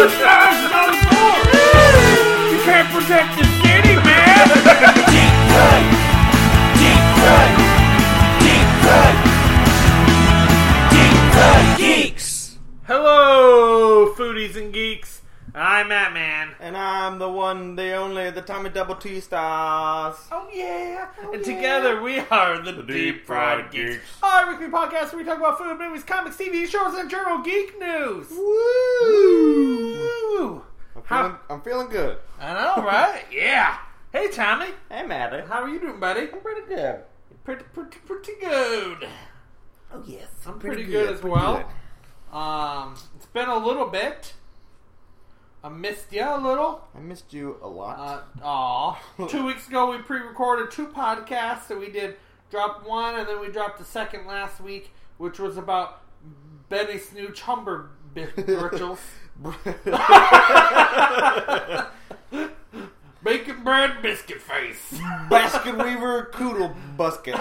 the stars is on the board. You can't protect the city, man. Deep cut. Deep cut. Deep cut. Deep cut geeks. Hello, foodies and geeks. I'm Matt Man. And I'm the one, the only, the Tommy Double T Stars. Oh yeah. And together we are the Deep Fried Geeks. Our weekly podcast where we talk about food, movies, comics, TV shows, and general geek news. Woo! I'm feeling good. I know, right? Yeah. Hey, Tommy. Hey, Maddie. How are you doing, buddy? I'm pretty good. Pretty good. Oh, yes. I'm pretty good as well. It's been a little bit. I missed you a little. I missed you a lot. 2 weeks ago we pre-recorded 2 podcasts. So we did drop one and then we dropped the second last week, which was about Benny Snooch Humber rituals. Bacon bread, biscuit face. Basket Weaver Coodle Busket.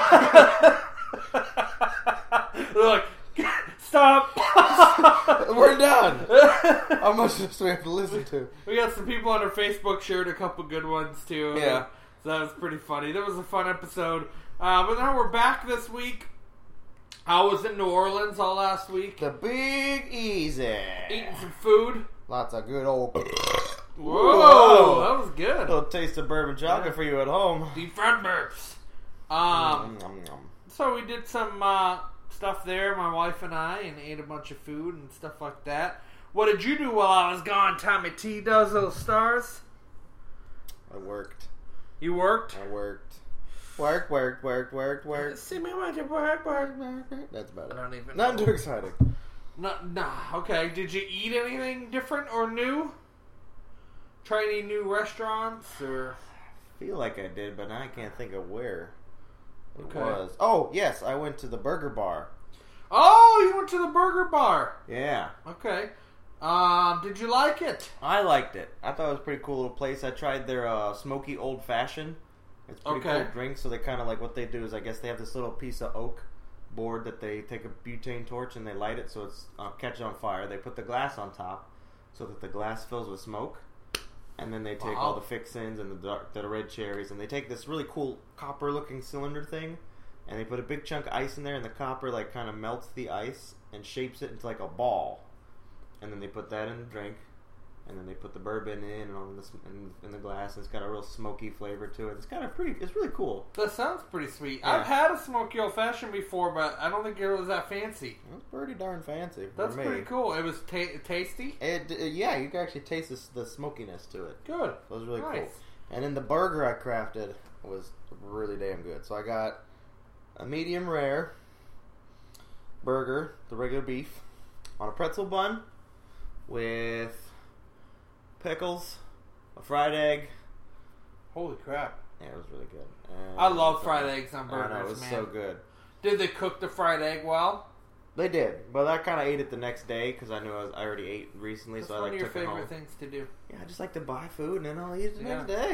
Look, stop. We're done. How much do we have to listen to? We got some people on our Facebook shared a couple good ones too. Yeah. So that was pretty funny. That was a fun episode. But now we're back this week. I was in New Orleans all last week. The Big Easy. Eating some food. Lots of good old... Whoa, that was good. A little taste of bourbon chocolate for you at home. Deep fried burps. So we did some stuff there, my wife and I, and ate a bunch of food and stuff like that. What did you do while I was gone, Tommy T? Does those stars? I worked. You worked? I worked. Worked. See me when you work. That's about it. I don't even Not know. too exciting. Nah, okay. Did you eat anything different or new? Try any new restaurants or? Feel like I did, but now I can't think of where it Okay. was. Oh, yes, I went to the Burger Bar. Oh, you went to the burger bar. Yeah. Okay. Did you like it? I liked it. I thought it was a pretty cool little place. I tried their smoky old fashioned. It's a pretty Okay. cool drink. So they kind of like what they do is I guess they have this little piece of oak board that they take a butane torch and they light it so it's catches on fire. They put the glass on top so that the glass fills with smoke. And then they take all the fixins and the red cherries, and they take this really cool copper-looking cylinder thing, and they put a big chunk of ice in there, and the copper like kind of melts the ice and shapes it into like a ball. And then they put that in the drink, and then they put the bourbon in and on in the glass, and it's got a real smoky flavor to it. It's kind of pretty. It's really cool. That sounds pretty sweet. Yeah. I've had a smoky old fashioned before, but I don't think it was that fancy. It's pretty darn fancy. That's for me. pretty cool. It was tasty. Yeah, you can actually taste the smokiness to it. Good. It was really cool. Nice. And then the burger I crafted was really damn good. So I got a medium rare burger, the regular beef, on a pretzel bun with pickles, a fried egg. Holy crap. Yeah, it was really good. And I love fried eggs on burgers, I know, it was man. so good. Did they cook the fried egg well? They did, but I kind of ate it the next day because I knew I already ate recently, That's so I one like of your took it home. favorite things to do. Yeah, I just like to buy food and then I'll eat it the next day.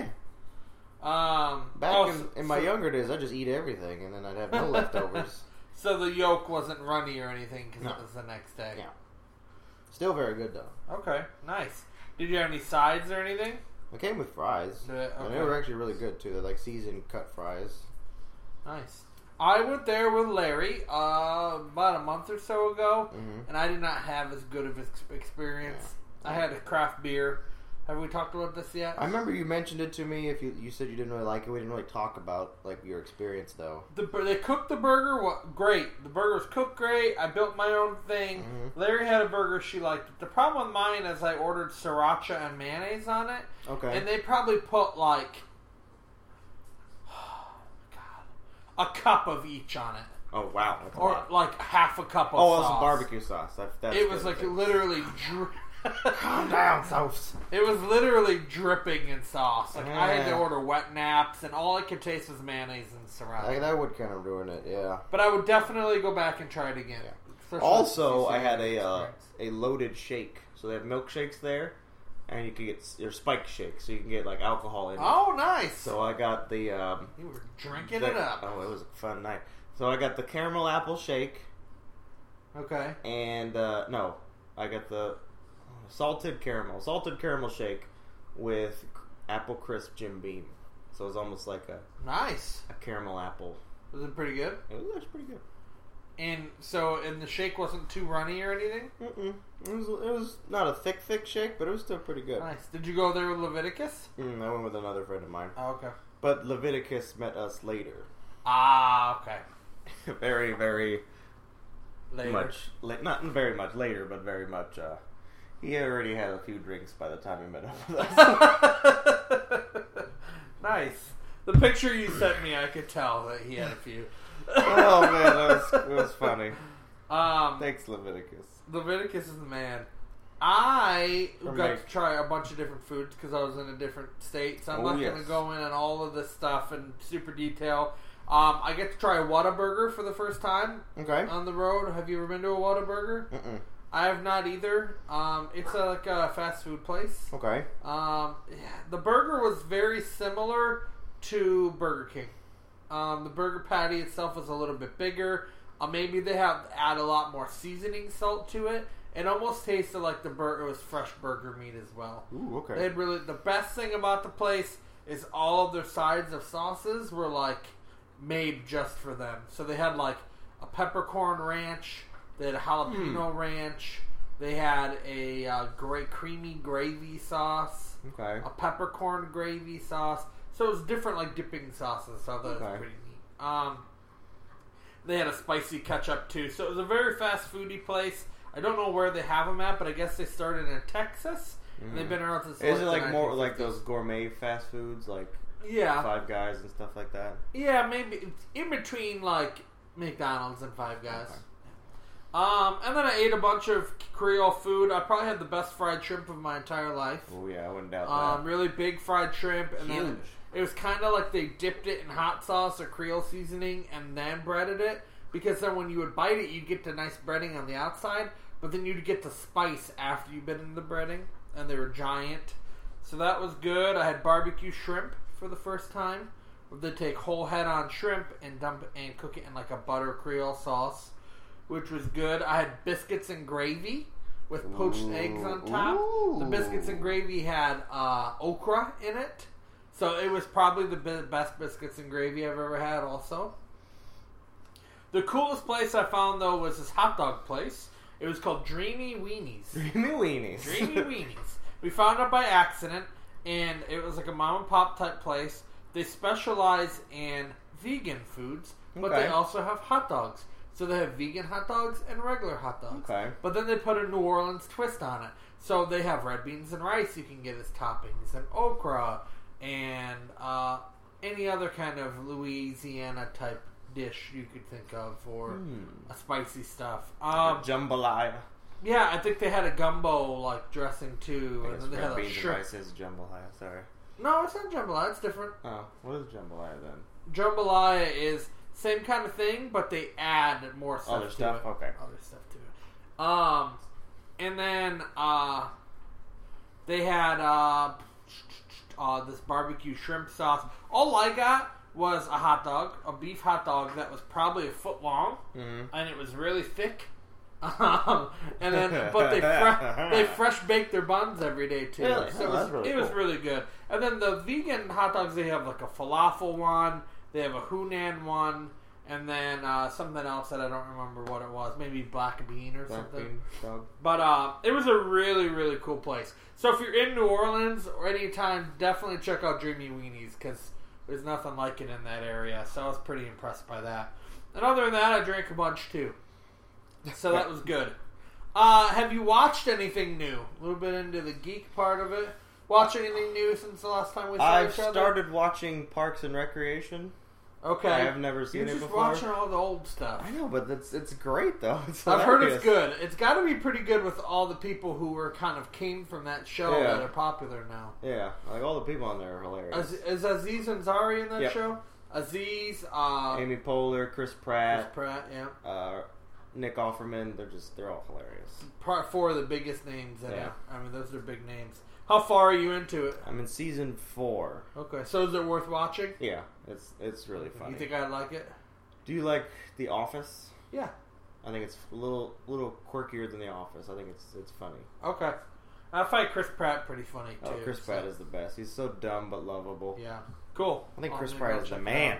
Back In my younger days, I just eat everything and then I'd have no leftovers. So the yolk wasn't runny or anything because No. it was the next day. Yeah. Still very good though. Okay, nice. Did you have any sides or anything? It came with fries. Okay. And they were actually really good too. They're like seasoned cut fries. Nice. I went there with Larry about a month or so ago, Mm-hmm. and I did not have as good of an experience. Yeah. I had a craft beer. Have we talked about this yet? I remember you mentioned it to me. If you said you didn't really like it, we didn't really talk about like your experience though. They cooked the burger great. The burger was cooked great. I built my own thing. Mm-hmm. Larry had a burger she liked it. The problem with mine is I ordered sriracha and mayonnaise on it, Okay. and they probably put like a cup of each on it, Oh wow. That's a or lot. like half a cup of Oh, sauce. it was barbecue sauce. That's It was good. like literally. Calm down, sauce. It was literally dripping in sauce. Like I had to Yeah. order wet naps, and all I could taste was mayonnaise and sriracha. That would kind of ruin it. Yeah. But I would definitely go back and try it again. Yeah. Especially Also, if you I had see a loaded shake. So they have milkshakes there, and you can get your spike shakes, so you can get like alcohol in it. Oh, nice! So I got the You were drinking it up. Oh, it was a fun night. So I got the caramel apple shake, Okay. and no, I got the salted caramel shake with apple crisp Jim Beam. So it was almost like Nice. a caramel apple. Was it pretty good? It was actually pretty good. And the shake wasn't too runny or anything? Mm-mm. It was not a thick shake, but it was still pretty good. Nice. Did you go there with Leviticus? I went with another friend of mine. Oh, okay. But Leviticus met us later. Ah, okay. Very, very Later. not very much later, but very much. He already had a few drinks by the time he met up with us. Nice. The picture you sent me, I could tell that he had a few. Oh man, it was funny. Thanks, Leviticus. Leviticus is the man. I Or got Mike. to try a bunch of different foods because I was in a different state, so I'm not going to go in on all of this stuff in super detail. I get to try a Whataburger for the first time Okay. on the road. Have you ever been to a Whataburger? Mm-mm. I have not either. It's like a fast food place. Okay. The burger was very similar to Burger King. The burger patty itself was a little bit bigger. Maybe they add a lot more seasoning salt to it. It almost tasted like the burger was fresh burger meat as well. Ooh, okay. They had the best thing about the place is all of their sides of sauces were like made just for them. So they had like a peppercorn ranch, they had a jalapeno ranch, they had a great creamy gravy sauce, Okay. a peppercorn gravy sauce. So it was different like dipping sauces. So that was pretty neat. They had a spicy ketchup too. So it was a very fast foodie place. I don't know where they have them at, but I guess they started in Texas. And they've been around since. Is it like the more 1950s. like those gourmet fast foods, like Yeah. Five Guys and stuff like that? Yeah, maybe it's in between like McDonald's and Five Guys. Okay. And then I ate a bunch of Creole food. I probably had the best fried shrimp of my entire life. Oh yeah, I wouldn't doubt that. Really big fried shrimp, and then Huge. it was kind of like they dipped it in hot sauce or Creole seasoning and then breaded it. Because then when you would bite it, you'd get the nice breading on the outside, but then you'd get the spice after you bit into the breading, and they were giant. So that was good. I had barbecue shrimp for the first time. They take whole head-on shrimp and dump it and cook it in like a butter Creole sauce, which was good. I had biscuits and gravy with poached eggs on top. Ooh. The biscuits and gravy had okra in it, so it was probably the best biscuits and gravy I've ever had. Also, the coolest place I found though was this hot dog place. It was called Dreamy Weenies. Dreamy Weenies. Dreamy Weenies. We found it by accident, and it was like a mom and pop type place. They specialize in vegan foods, but Okay. they also have hot dogs. So they have vegan hot dogs and regular hot dogs. Okay. But then they put a New Orleans twist on it. So they have red beans and rice you can get as toppings, and okra, and any other kind of Louisiana type dish you could think of, or spicy stuff. Jambalaya. Yeah, I think they had a gumbo like dressing too, I and guess then they had red a beans and shrimp. rice is jambalaya. Sorry. No, it's not jambalaya. It's different. Oh, what is jambalaya then? Jambalaya is same kind of thing, but they add more stuff Other to stuff? it. Okay. Other stuff to it. And then they had this barbecue shrimp sauce. All I got was a hot dog, a beef hot dog that was probably a foot long, and it was really thick. And then, but they fresh bake their buns every day too. Really? So Oh, that's really it was cool. really good. And then the vegan hot dogs, they have like a falafel one, they have a Hunan one, and then something else that I don't remember what it was. Maybe black bean or Black something. bean dog. But it was a really, really cool place. So if you're in New Orleans or anytime, definitely check out Dreamy Weenies because there's nothing like it in that area. So I was pretty impressed by that. And other than that, I drank a bunch too. So that was good. Have you watched anything new? A little bit into the geek part of it. Watch anything new since the last time we saw I've each other? started watching Parks and Recreation. Okay. I have never seen You're it just before. watching all the old stuff. I know, but it's great though. It's I've heard it's hilarious. good. It's got to be pretty good with all the people who were kind of came from that show Yeah. that are popular now. Yeah, like all the people on there are hilarious. Is Aziz Ansari in that Yep. show? Aziz, Amy Poehler, Chris Pratt, Chris Pratt, yeah. Nick Offerman. They're all hilarious. Part 4 of the biggest names in it. Yeah. I mean, those are big names. How far are you into it? I'm in season 4. Okay, so is it worth watching? Yeah, it's really funny. You think I'd like it? Do you like The Office? Yeah. I think it's a little quirkier than The Office. I think it's funny. Okay. I find Chris Pratt pretty funny too. Oh, Chris Pratt is the best. He's so dumb but lovable. Yeah, cool. I think Chris I'm Pratt gonna is go the check it man.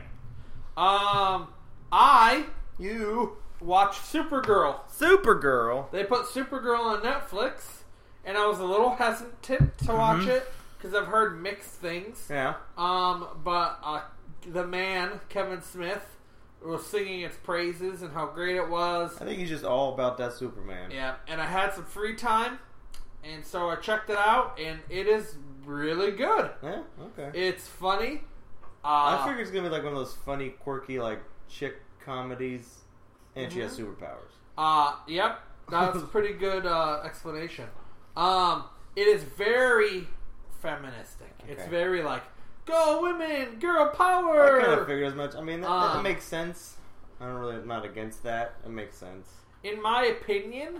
I You watched Supergirl. Supergirl. They put Supergirl on Netflix, and I was a little hesitant to watch it because I've heard mixed things. Yeah. But the man Kevin Smith was singing its praises and how great it was. I think he's just all about that Superman. Yeah, and I had some free time, and so I checked it out, and it is really good. Yeah. Okay. It's funny. I figured it's gonna be like one of those funny, quirky, like chick comedies, and she has superpowers. Yep, that's a pretty good explanation. It is very feministic. Okay. It's very like, go women, girl power. I kind of figured as much. I mean, that makes sense. I'm not against that. It makes sense. In my opinion,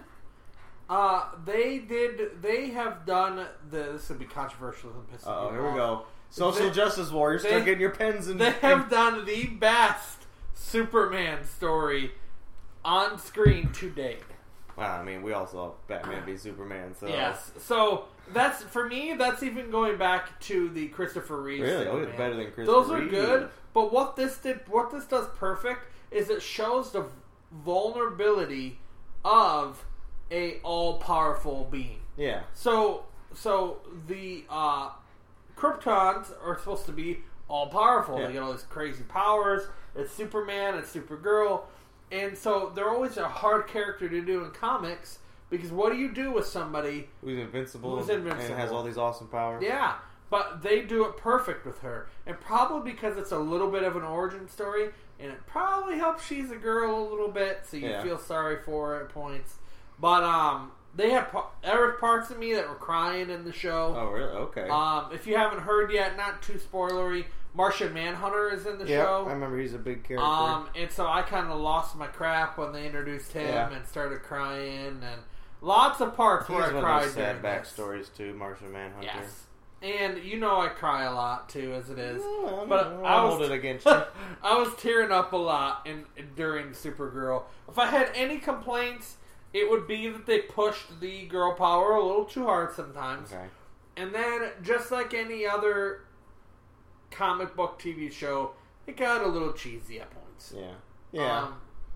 they have done this would be controversial and pissing Oh, me here we off. go. Social justice warriors, start getting your pens and... They have done the best Superman story on screen to date. Well, I mean, we all saw Batman v Superman, so... Yes. So, that's, for me, that's even going back to the Christopher Reeve Really? Superman. Oh, it's better than Christopher Those are Reeve. good, but what this does perfect is it shows the vulnerability of a all-powerful being. Yeah. So the Kryptons are supposed to be all-powerful. Yeah. They get all these crazy powers. It's Superman, it's Supergirl. And so they're always a hard character to do in comics because what do you do with somebody Who's invincible, Who's invincible. and has all these awesome powers. Yeah, but they do it perfect with her. And probably because it's a little bit of an origin story, and it probably helps she's a girl a little bit, so you feel sorry for her at points. But they had there were parts of me that were crying in the show. Oh, really? Okay. If you haven't heard yet, not too spoilery, Martian Manhunter is in the show. I remember he's a big character. And so I kind of lost my crap when they introduced him Yeah. and started crying, and lots of parts where I He's one cried of those sad during this. backstories too, Martian Manhunter. Yes. And you know I cry a lot too, as it is. Well, But I'll hold it against you. I was tearing up a lot during Supergirl. If I had any complaints, it would be that they pushed the girl power a little too hard sometimes. Okay. And then, just like any other comic book TV show, it got a little cheesy at points. Yeah. Yeah.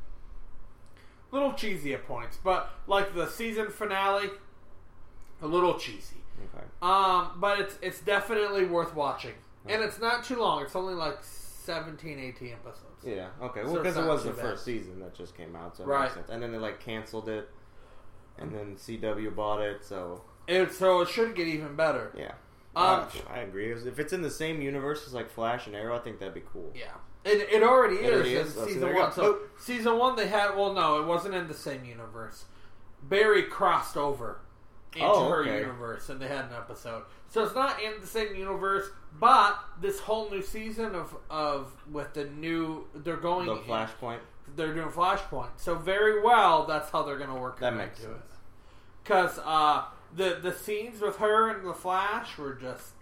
Little cheesy at points. But, like the season finale, a little cheesy. Okay. But it's definitely worth watching. And it's not too long. It's only like 17, 18 episodes. Yeah. Okay. So Well, because it's it not was too the bad. first season that just came out, so it Right. makes sense. And then they like canceled it, and then CW bought it, so So it should get even better. yeah. Um, I agree. If it's in the same universe as like Flash and Arrow, I think that'd be cool. Yeah. It already It is already in is? Oh, so season there you one. go. So season one they had it wasn't in the same universe. Barry crossed over into her okay. universe and they had an episode. So it's not in the same universe, but this whole new season of with the new they're going The Flashpoint. they're doing Flashpoint. So very well that's how they're gonna work That makes sense. it. Because the scenes with her and the Flash were just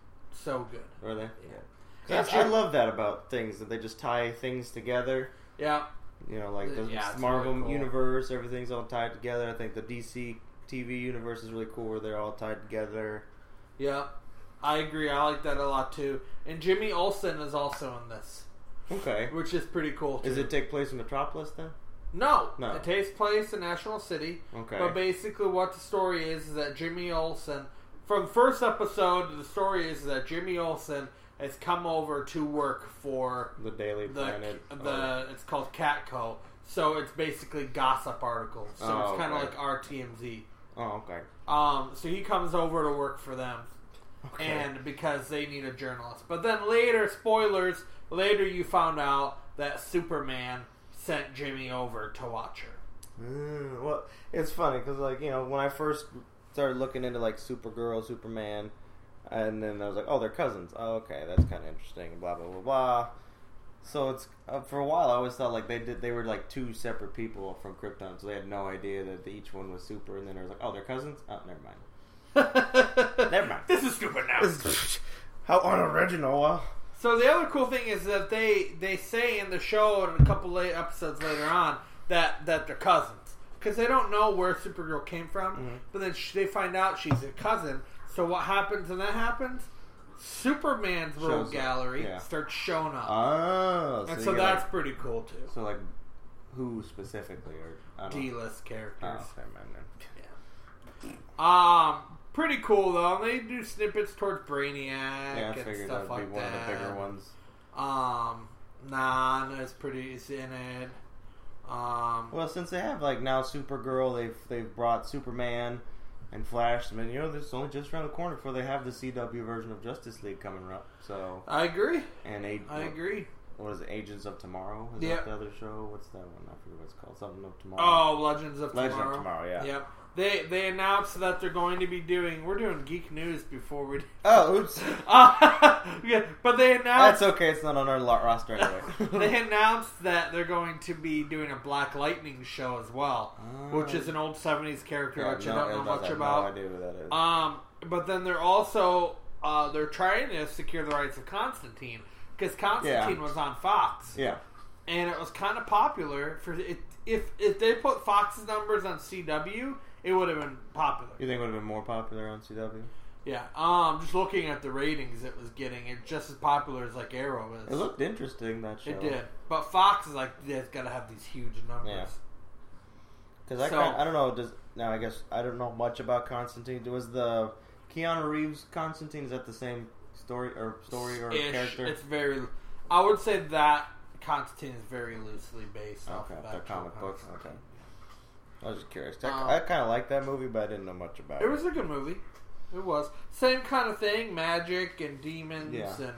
so good. Were they? Yeah. I love that about things that they just tie things together. Yeah. You know, like the Yeah, it's Marvel really cool. universe, everything's all tied together. I think the DC TV universe is really cool where they're all tied together. Yeah, I agree. I like that a lot too. And Jimmy Olsen is also in this, Okay. which is pretty cool too. Does it take place in Metropolis then? No. No. It takes place in National City. Okay. But basically what the story is that Jimmy Olsen, from the first episode, the story is that Jimmy Olsen has come over to work for The Daily Planet. it's called Catco. So it's basically gossip articles. So it's kind of okay. like RTMZ. Oh, okay. So he comes over to work for them. Okay. And because they need a journalist. But then later, spoilers, later you found out that Superman sent Jimmy over to watch her. Well, it's funny because, like, you know, when I first started looking into like Supergirl, Superman, and then I was like, oh, they're cousins. Oh, okay, that's kind of interesting. Blah blah blah blah. So it's for a while I always thought like they were like two separate people from Krypton, so they had no idea that each one was super. And then I was like, oh, they're cousins. Oh, never mind. Never mind. This is stupid now. How unoriginal. So the other cool thing is that they say in the show and a couple episodes later on that they're cousins. because they don't know where Supergirl came from, but then they find out she's a cousin. So what happens when that happens? Superman's rogue gallery starts showing up. Oh, and so that's pretty cool too. So like, who specifically or D-list characters? Oh, okay, man. Pretty cool though. They do snippets towards Brainiac Yeah, I and figured stuff that'd like be one of the bigger ones. Nana's is in it. Well, since they have like now Supergirl, they've brought Superman and Flash. I mean, this is only just around the corner before they have the CW version of Justice League coming up. So I agree. And I agree. What is it? Agents of Tomorrow? Is that the other show? What's that one? I forget what it's called. Something of Tomorrow. Oh, Legends of Tomorrow. Legends of Tomorrow. Yeah. Yep. They announced that they're going to be doing. We're doing geek news before we. Oh, oops. Yeah, but they announced. That's okay. It's not on our roster anyway. They announced that they're going to be doing a Black Lightning show as well, which is an old '70s character, which I don't know much about. No idea who that is. But then they're also they're trying to secure the rights of Constantine because Constantine was on Fox. Yeah. And it was kind of popular for it. If they put Fox's numbers on CW, it would have been popular. You think it would have been more popular on CW? Yeah. Just looking at the ratings it was getting, it's just as popular as like Arrow is. It looked interesting, that show. It did. But Fox is like, it's got to have these huge numbers. Yeah. Because I don't know. I guess I don't know much about Constantine. Was the Keanu Reeves Constantine? Is that the same story or character? It's very. I would say that Constantine is very loosely based off of that comic book. Okay. I was just curious. I kind of liked that movie, but I didn't know much about it. It was a good movie. It was. Same kind of thing, magic and demons and...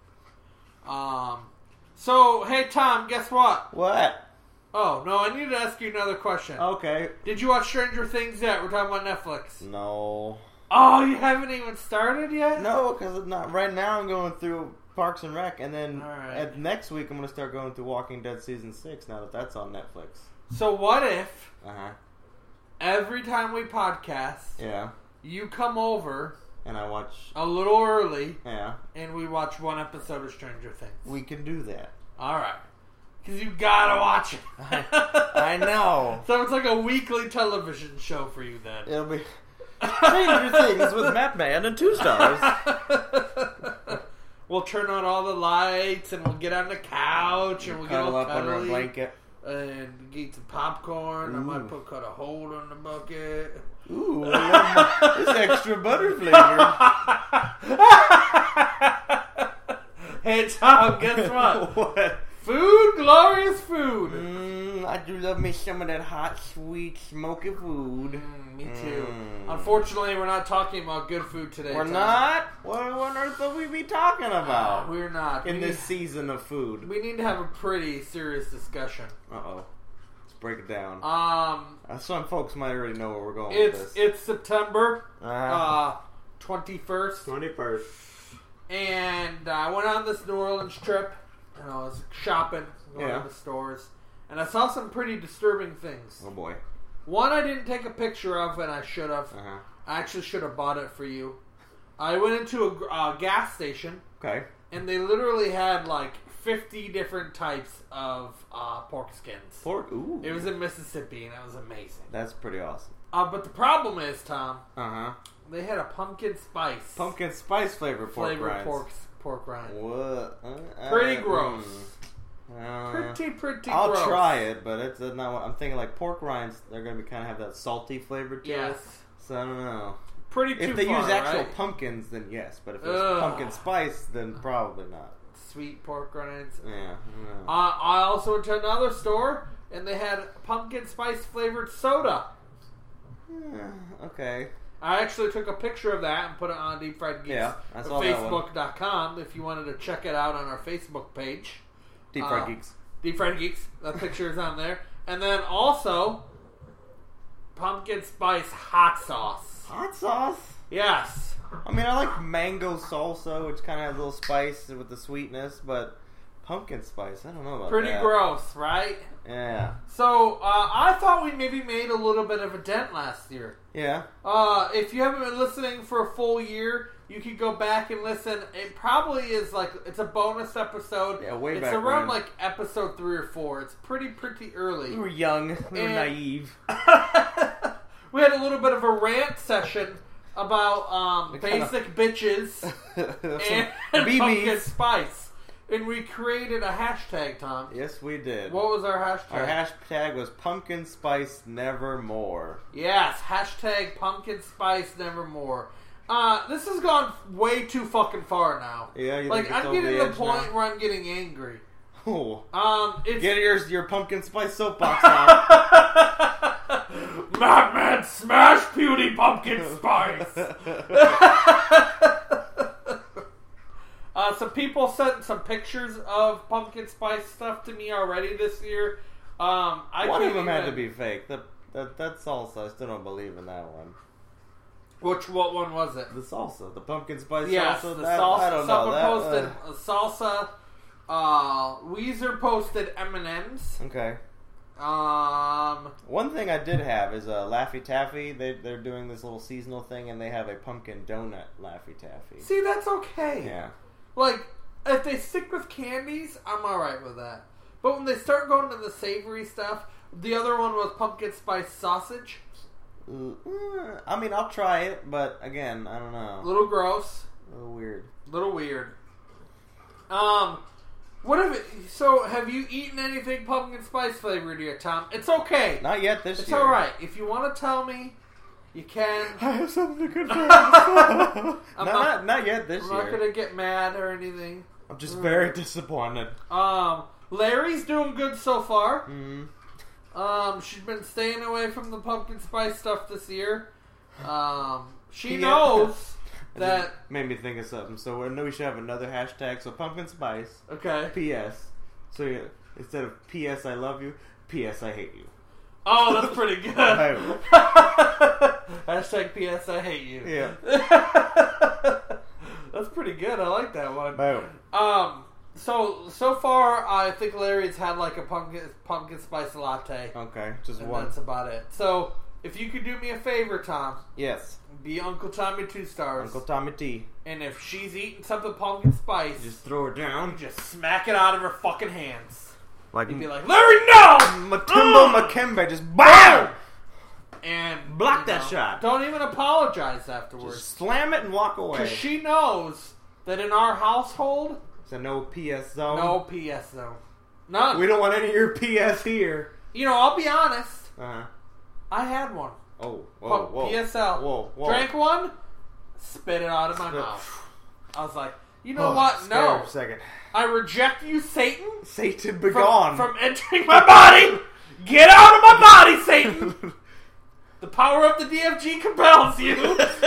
So, hey Tom, guess what? What? Oh, no, I need to ask you another question. Okay. Did you watch Stranger Things yet? We're talking about Netflix. No. Oh, you haven't even started yet? No, because not right now I'm going through Parks and Rec, and then next week I'm going to start going through Walking Dead Season 6 now that that's on Netflix. So what if every time we podcast, you come over and I watch a little early, and we watch one episode of Stranger Things? We can do that. All right, because you gotta watch it. I know. So it's like a weekly television show for you then. It'll be Stranger Things with Matt Man and 2 stars. We'll turn on all the lights and we'll get on the couch and we'll get all up under a blanket. And get some popcorn. Ooh. I might cut a hole in the bucket. Ooh, this extra butter flavor. Hey Tom, guess what? What? Food, glorious food. I do love me some of that hot, sweet, smoky food. Me too. Unfortunately, we're not talking about good food today. We're not? What on earth will we be talking about? We're not. In this season of food. We need to have a pretty serious discussion. Uh-oh. Let's break it down. Some folks might already know where we're going with this. It's September 21st. 21st. And I went on this New Orleans trip. And I was shopping, going to the stores. And I saw some pretty disturbing things. Oh boy. One I didn't take a picture of, and I should have. I actually should have bought it for you. I went into a gas station. Okay. And they literally had like 50 different types of pork skins. Pork? Ooh. It was in Mississippi, and it was amazing. That's pretty awesome. But the problem is, Tom. They had a pumpkin spice. Pumpkin spice flavored pork rinds. Pork rind. What? Pretty gross. Pretty gross. I'll try it, but it's not what I'm thinking. Like pork rinds, they're going to be kind of have that salty flavor to it. So I don't know. If they use actual pumpkins, then yes. But if it's pumpkin spice, then probably not. Sweet pork rinds. Yeah. I also went to another store, and they had pumpkin spice flavored soda. Okay. I actually took a picture of that and put it on Deep Fried Geeks. Yeah, I saw that one. Facebook.com if you wanted to check it out on our Facebook page. Deep Fried Geeks. Deep Fried Geeks. That picture is on there. And then also, pumpkin spice hot sauce. Hot sauce? Yes. I mean, I like mango salsa, which kind of has a little spice with the sweetness, but pumpkin spice, I don't know about that. Pretty gross, right? Yeah. So, I thought we maybe made a little bit of a dent last year. Yeah. If you haven't been listening for a full year, you could go back and listen. It probably is like, it's a bonus episode. Yeah, way it's back around when. like episode 3 or 4. It's pretty early. We were young. We were And- naive. We had a little bit of a rant session about We kinda- basic bitches and pumpkin BBs. spice. And we created a hashtag, Tom. Yes, we did. What was our hashtag? Our hashtag was pumpkin spice nevermore. Yes, hashtag pumpkin spice nevermore. This has gone way too fucking far now. Yeah, you Like, think it's I'm over getting the to the edge point now? where I'm getting angry. Oh. It's Get your pumpkin spice soapbox now. Madman smash beauty pumpkin spice. Some people sent some pictures of pumpkin spice stuff to me already this year. One can't of them had even- to be fake. That salsa, I still don't believe in that one. What one was it? The salsa, the pumpkin spice Yes, salsa. the that, salsa. I don't know. Someone That, posted salsa. Weezer posted M&Ms. okay. Um, One thing I did have is Laffy Taffy. They're doing this little seasonal thing, and they have a pumpkin donut Laffy Taffy. see, that's okay. Yeah. Like, if they stick with candies, I'm alright with that. But when they start going to the savory stuff, the other one was pumpkin spice sausage. I mean, I'll try it, but again, I don't know. Little gross. A little weird. Little weird. What if it, so have you eaten anything pumpkin spice flavored yet, Tom? It's okay. Not yet this It's year. alright. If you want to tell me, you can. I have something to confess. not yet this I'm year. not gonna get mad or anything. I'm just very disappointed. Larry's doing good so far. Mm. She's been staying away from the pumpkin spice stuff this year. She Yeah. knows It that. just made me think of something. So I know we should have another hashtag. So pumpkin spice. Okay. P.S. So instead of P.S. I love you, P.S. I hate you. Oh, that's pretty good. Boom. Hashtag PS I hate you. Yeah. That's pretty good. I like that one. Boom. So far, I think Larry's had like a pumpkin spice latte. Okay, just And one. that's about it. So, if you could do me a favor, Tom, Yes. be Uncle Tommy 2 Stars. Uncle Tommy T. And if she's eating something pumpkin spice, Just throw it down. just smack it out of her fucking hands. Like You'd be like, Larry, no! Matumbo Makembe. Just BAM! And Block you that know, shot. Don't even apologize afterwards. Just slam it and walk away. Because she knows that in our household, So no PS zone. no PS zone. None. We don't want any of your PS here. You know, I'll be honest. Uh-huh. I had one. Oh, whoa, whoa. PSL. Whoa, whoa. Drank one, spit it out of my Spit- mouth. I was like, you know what? Stare No. for a second. I reject you, Satan, Satan begone. from entering my body. Get out of my body, Satan. The power of the DFG compels you.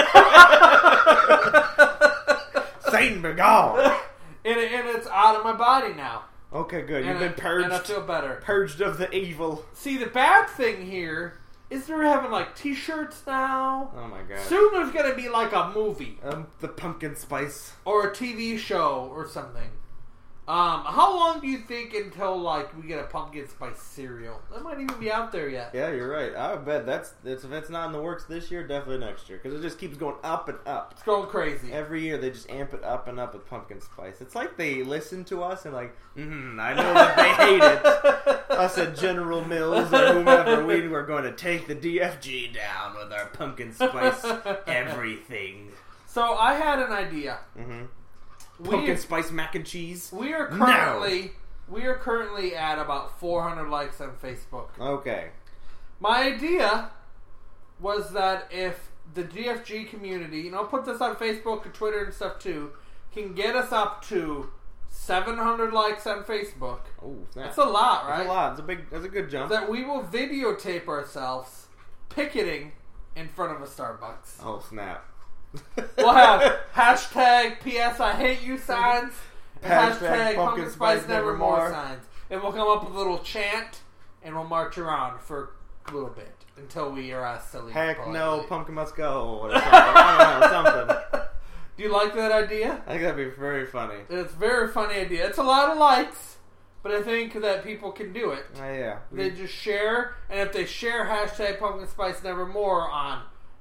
Satan begone. and it's out of my body now. Okay, good. You've And been purged. And I feel better. Purged of the evil. See, the bad thing here is they're having like t-shirts now. Oh my god. Soon there's going to be like a movie The pumpkin spice. or a TV show or something. How long do you think until like we get a pumpkin spice cereal? That might even be out there yet. Yeah, you're right. I bet that's if it's not in the works this year, definitely next year. Because it just keeps going up and up. It's going crazy. Every year they just amp it up and up with pumpkin spice. It's like they listen to us and like, I know that they hate it. Us at General Mills or whomever, we were going to take the DFG down with our pumpkin spice everything. So I had an idea. Mm-hmm. We, Pumpkin spice mac and cheese. we are currently at about 400 likes on Facebook. Okay. My idea was that if the DFG community, and I'll put this on Facebook and Twitter and stuff too, can get us up to 700 likes on Facebook. Oh, snap. That's a lot, right? That's a lot. That's a good jump. That we will videotape ourselves picketing in front of a Starbucks. Oh, snap. We'll have hashtag PS I hate you signs, and Hashtag hashtag pumpkin pumpkin spice spice nevermore nevermore. signs. And we'll come up with a little chant, and we'll march around for a little bit until we are asked to leave. Heck politely. no, pumpkin must go. Or something. I don't know, something. Do you like that idea? I think that'd be very funny. It's a very funny idea. It's a lot of likes, but I think that people can do it. Yeah. They just share, and if they share hashtag pumpkin spice nevermore on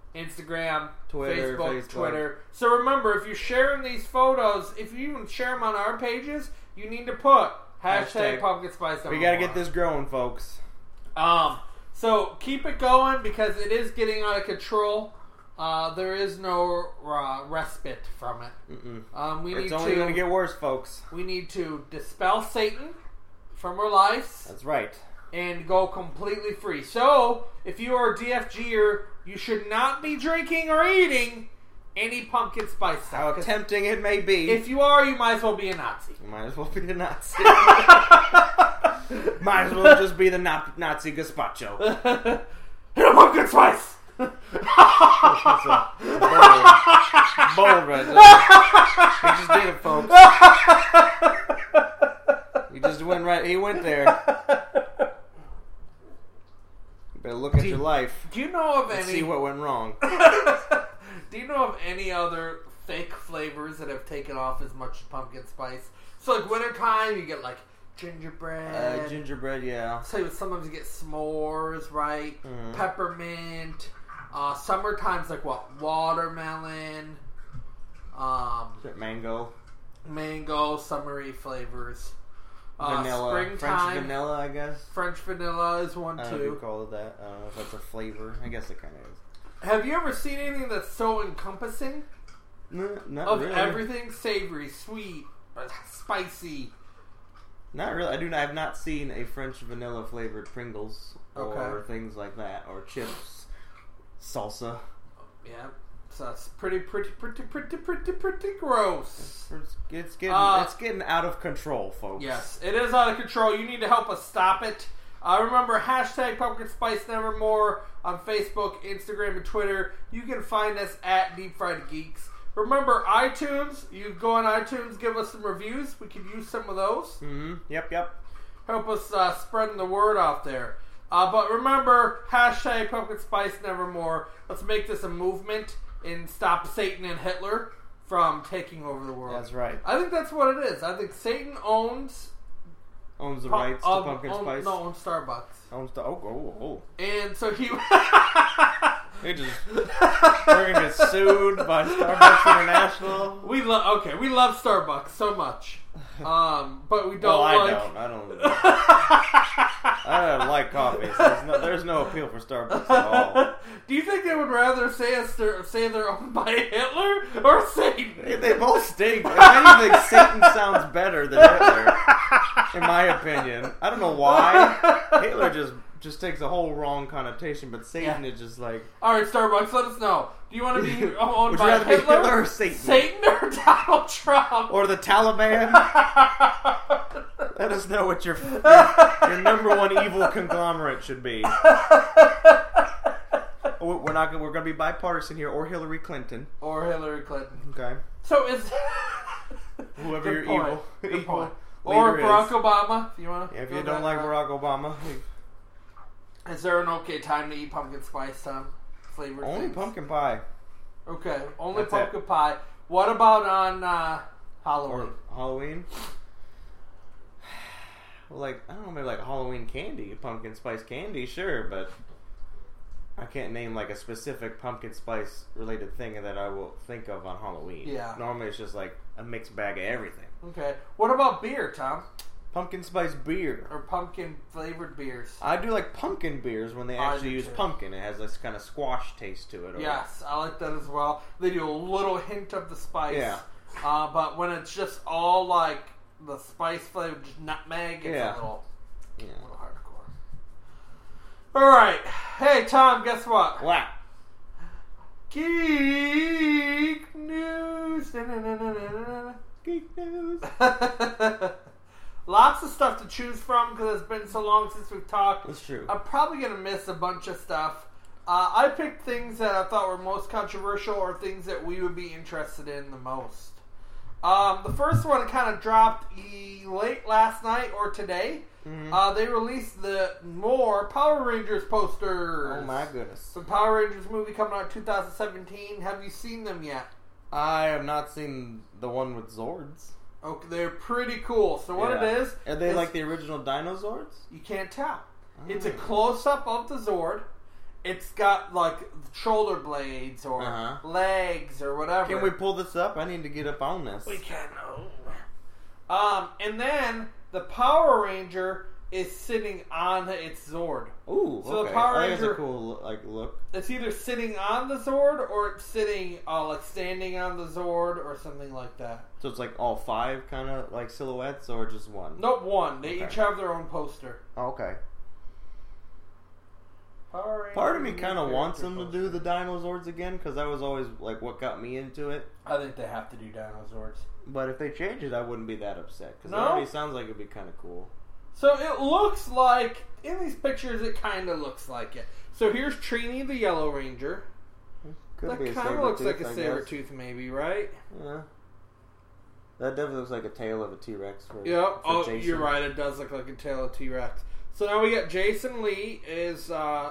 Instagram, Twitter, Facebook, Twitter. So remember, if you're sharing these photos, if you even share them on our pages, you need to put hashtag pumpkin spice. We gotta get this growing, folks. So keep it going because it is getting out of control. There is no respite from it. It's only going to get worse, folks. We need to dispel Satan from our lives. That's right. And go completely free. So, if you are a DFGer, you should not be drinking or eating any pumpkin spice stuff. How tempting it may be. If you are, you might as well be a Nazi. You might as well be a Nazi. Might as well just be the Nazi gazpacho. Hit a pumpkin spice! Bold right there. He just did it, folks. He just went right. He went there. You better look at your life. Do you know of and any? See what went wrong. Do you know of any other fake flavors that have taken off as much as pumpkin spice? So like wintertime, you get like gingerbread. Gingerbread, yeah. So sometimes you get s'mores, right? Peppermint. Summertime's like what? Watermelon. Mango, summery flavors. Vanilla. Springtime. French vanilla, I guess. French vanilla is one I don't know if you call it that. I don't know if that's a flavor. I guess it kind of is. Have you ever seen anything that's so encompassing? Not of really. everything savory, sweet, spicy. Not really. I have not seen a French vanilla flavored Pringles or things like that, or chips, salsa. Yeah, so that's pretty gross. It's getting out of control, folks. Yes, it is out of control. You need to help us stop it. Remember, hashtag Pumpkin Spice Nevermore on Facebook, Instagram, and Twitter. You can find us at Deep Fried Geeks. Remember, iTunes. You go on iTunes, give us some reviews. We could use some of those. Yep. Help us spreading the word out there. But remember, hashtag Pumpkin Spice Nevermore. Let's make this a movement and stop Satan and Hitler from taking over the world. That's right. I think that's what it is. I think Satan owns the rights to pumpkin spice. No, owns Starbucks. Oh. And so he... we're gonna get sued by Starbucks International. We love Starbucks so much, but we don't. I don't like coffee. So there's no appeal for Starbucks at all. Do you think they would rather say they're owned by Hitler or Satan? They both stink. If anything, Satan sounds better than Hitler, in my opinion. I don't know why. Hitler just takes a whole wrong connotation, but Satan is just like... Alright, Starbucks, let us know. Do you want to be owned Would by you rather Hitler? be Hitler or Satan? Satan or Donald Trump? Or the Taliban? Let us know what your number one evil conglomerate should be. We're going to be bipartisan here, or Hillary Clinton. Okay. So is... Whoever your Good point. Or Barack Obama, if you want to... If you don't like Barack Obama... Is there an okay time to eat pumpkin spice flavored Only things? pumpkin pie. Okay, only That's pumpkin pie. What about on Halloween? Or Halloween? Well, I don't know, maybe like Halloween candy, pumpkin spice candy, sure, but I can't name like a specific pumpkin spice related thing that I will think of on Halloween. Yeah. Normally it's just like a mixed bag of everything. Okay. What about beer, Tom? Pumpkin spice beer. Or pumpkin flavored beers? I do like pumpkin beers when they actually use pumpkin. It has this kind of squash taste to it. Yes, I like that as well. They do a little hint of the spice. Yeah. But when it's just all like the spice flavor, just nutmeg, it's a little hardcore. Alright. Hey, Tom, guess what? What? Geek news. Geek news. Lots of stuff to choose from because it's been so long since we've talked. That's true. I'm probably going to miss a bunch of stuff. I picked things that I thought were most controversial or things that we would be interested in the most. The first one kind of dropped late last night or today. Mm-hmm. They released the more Power Rangers posters. Oh my goodness. The Power Rangers movie coming out in 2017. Have you seen them yet? I have not seen the one with Zords. Okay, they're pretty cool. So what it is... Are they like the original Dino Zords? You can't tell. Oh. It's a close-up of the Zord. it's got like shoulder blades or legs or whatever. Can we pull this up? I need to get up on this. We can. And then the Power Ranger is sitting on its Zord. Ooh, so okay. the Power I think Ranger, that's a cool look. It's either sitting on the Zord or it's sitting like standing on the Zord or something like that. So it's like all 5 kind of like silhouettes or just one? Nope, one. They each have their own poster. Oh, okay. Power Ranger Part of me kind of wants them poster. to do the Dino Zords again because that was always like what got me into it. I think they have to do Dino Zords. But if they change it, I wouldn't be that upset because No? it already sounds like it'd be kind of cool. So it looks like, in these pictures, it kind of looks like it. So here's Trini the Yellow Ranger. Could be That a kind of looks like a I guess. saber-tooth, maybe, right? Yeah. That definitely looks like a tail of a T-Rex. Yep. Oh, Jason. you're right. It does look like a tail of T-Rex. So now we got Jason Lee is The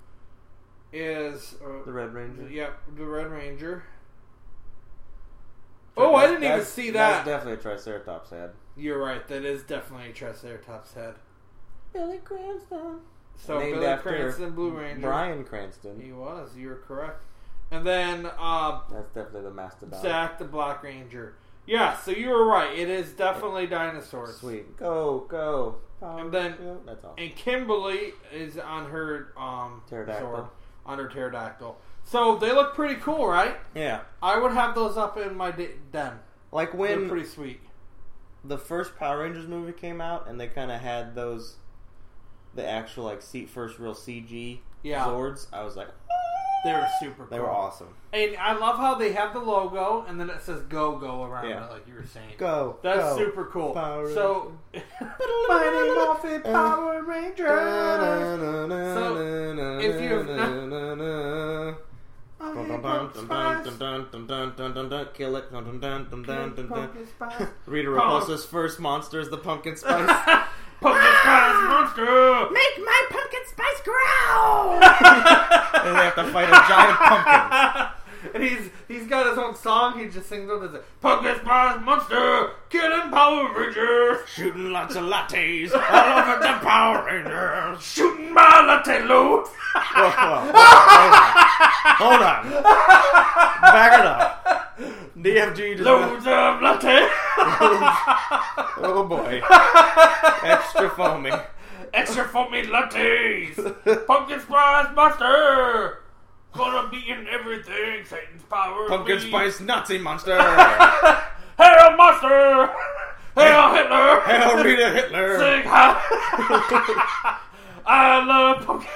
Red Ranger. Yep, the Red Ranger. Oh, I didn't even see that. That's definitely a Triceratops head. You're right. That is definitely a Triceratops head. Billy Cranston. So Named Billy after Cranston, Blue Ranger. Bryan Cranston. He was. You're correct. And then That's definitely the Mastodon. Zack the Black Ranger. Yeah, so you were right. It is definitely dinosaurs. Sweet. Go. And then that's all. and Kimberly is on her Pterodactyl. sword, on her pterodactyl. So they look pretty cool, right? Yeah. I would have those up in my den. Like They're when pretty sweet. the first Power Rangers movie came out and they kind of had those, the actual like first real CG Zords, I was like, They were super cool. they were awesome. And I love how they have the logo and then it says go around Yeah. it, like you were saying. Go. That's super cool. Power So, Mighty Morphin Power Rangers. So, if you've not... Kill it. Pumpkin Spice. Rita Repulsa's first monster is the Pumpkin Spice. Pumpkin Spice monster! Make my pumpkin spice growl! And they have to fight a giant pumpkin. And he's got his own song. He just sings with it. Pumpkin Spice monster, killing Power Rangers, Shooting lots of lattes all over the Power Rangers. shooting my latte load. Hold on. Back it up. DFG just Loads of latte. Oh boy. Extra foamy. Extra foamy lattes. Pumpkin Spice monster. Gonna be in everything. Satan's power. Pumpkin me. Spice Nazi monster. Hail monster. Hail Hitler. Hail Rita Hitler. Sing high. I love pumpkin.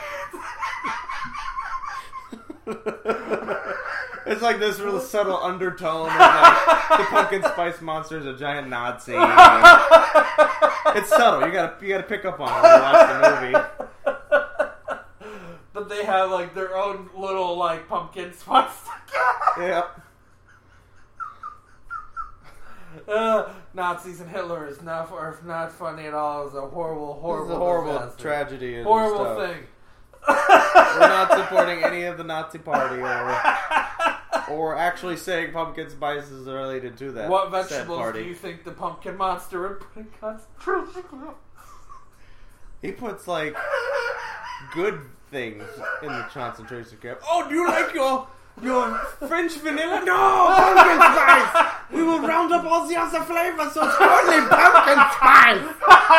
It's like this real subtle undertone of like the Pumpkin Spice monster is a giant Nazi. It's subtle. You gotta pick up on it when you watch the movie. But they have like their own little like pumpkin spice. Yep. Nazis and Hitler is not funny at all. It's a horrible It's a horrible disaster. tragedy. And Horrible stuff. thing. We're not supporting any of the Nazi party or actually saying pumpkin spice is related to that. What said vegetables party. do you think the pumpkin monster would put in concentration camp? He puts like good things in the concentration camp. Oh, do you like your French vanilla? No, pumpkin spice. We will round up all the other flavors, so it's only pumpkin spice.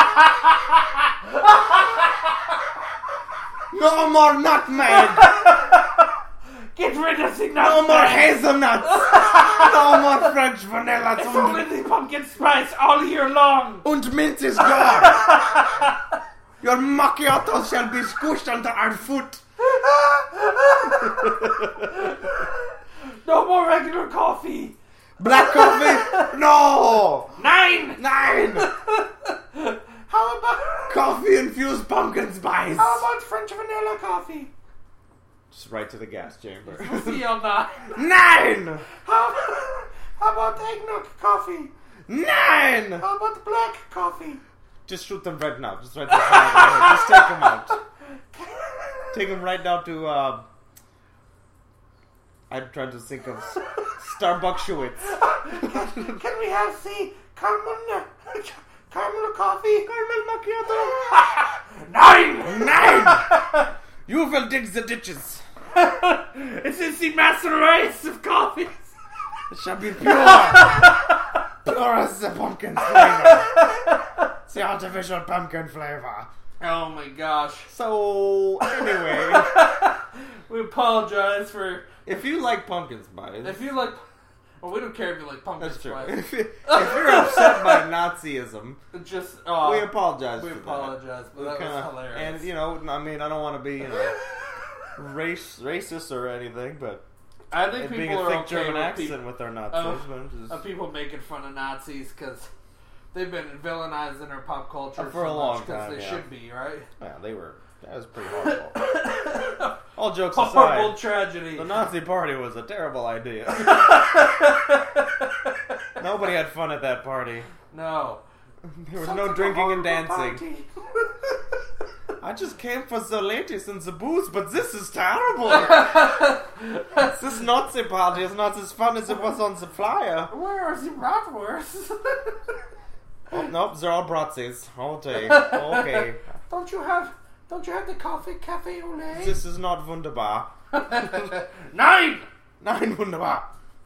No more nutmeg. Get rid of the No more hazelnuts. No more French vanilla. It's only the pumpkin spice all year long. Und mint is gone. Your macchiato shall be squished under our foot. No more regular coffee. Black coffee? No. 9. How about Coffee infused pumpkin spice. How about French vanilla coffee? Just right to the gas chamber. CL9. 9. How about eggnog coffee? 9. How about black coffee? Just shoot them right now. Just right now. Just take them out. Take them right now to. I'm trying to think of Starbucks Schwitz. Can we have caramel coffee? Caramel macchiato. 9. You will dig the ditches. This is the master race of coffees. It shall be pure. Pure as the pumpkin flavor. It's the artificial pumpkin flavor. Oh my gosh. So, anyway. We apologize for... If you like pumpkin spice... If you like... Well, we don't care if you like pumpkin That's true. spice. If you're upset by Nazism, Just... we apologize We for apologize, but that was hilarious. And, you know, I mean, I don't want to be, racist or anything, but... I think it being people a are thick okay German with accent with our Nazis. of people making fun of Nazis because they've been villainized in our pop culture For a long because time, they yeah. should be, right? Yeah, that was pretty horrible. All jokes Horrible aside, tragedy. the Nazi party was a terrible idea. Nobody had fun at that party. No. There was Sounds no like a drinking and horrible dancing. party. I just came for the ladies and the booze, but this is terrible. This Nazi party is not as fun as it was on the flyer. Where are the bratwursts? Oh, nope, they're all Bratzis. Okay. Okay. Don't you have the cafe au lait? This is not wunderbar. 9! Nein, wunderbar.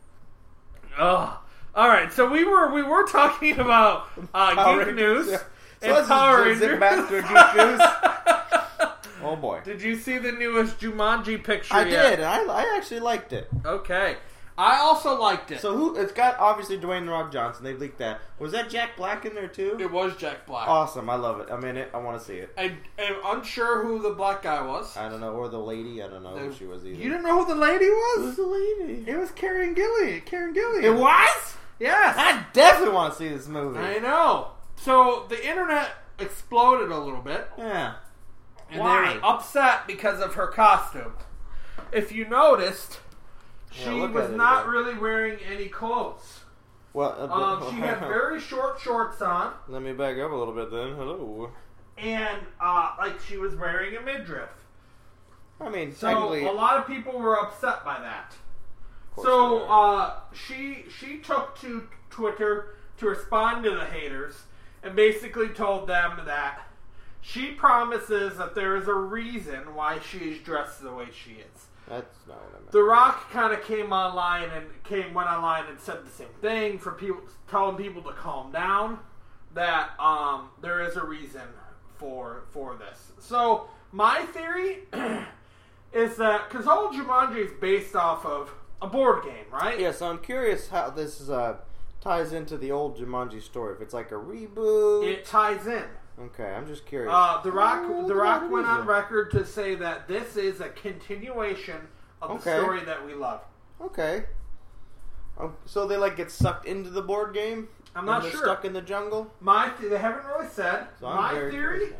Ugh. All right, so we were talking about geek news. Yeah. So And let's Power just zip Rangers. back to geek news. Oh boy. Did you see the newest Jumanji picture I yet? did. I actually liked it. Okay. I also liked it. So it's got obviously Dwayne The Rock Johnson. They leaked that. Was that Jack Black in there too? It was Jack Black. Awesome. I love it. I'm in it. I want to see it. I'm unsure who the black guy was. I don't know. Or the lady. I don't know who she was either. You didn't know who the lady was? Who's the lady? It was Karen Gillian. It was? Yes. I definitely want to see this movie. I know. So the internet exploded a little bit. Yeah. And Why? they were upset because of her costume. If you noticed, she look was at it not again. really wearing any clothes. Well, She had very short shorts on, Let me back up a little bit then. Hello. and like she was wearing a midriff. I mean, So technically, a lot of people were upset by that. course So she took to Twitter to respond to the haters and basically told them that she promises that there is a reason why she is dressed the way she is. that's not what I meant. The Rock kind of went online and said the same thing for people, telling people to calm down. That there is a reason for this. So my theory is that because all Jumanji is based off of a board game, right? Yeah, so I'm curious how this ties into the old Jumanji story. If it's like a reboot. It ties in. Okay, I'm just curious. The Rock went on record to say that this is a continuation of the story that we love. Okay. So they like get sucked into the board game? I'm not and sure. They're stuck in the jungle? They haven't really said. So I'm My very theory curious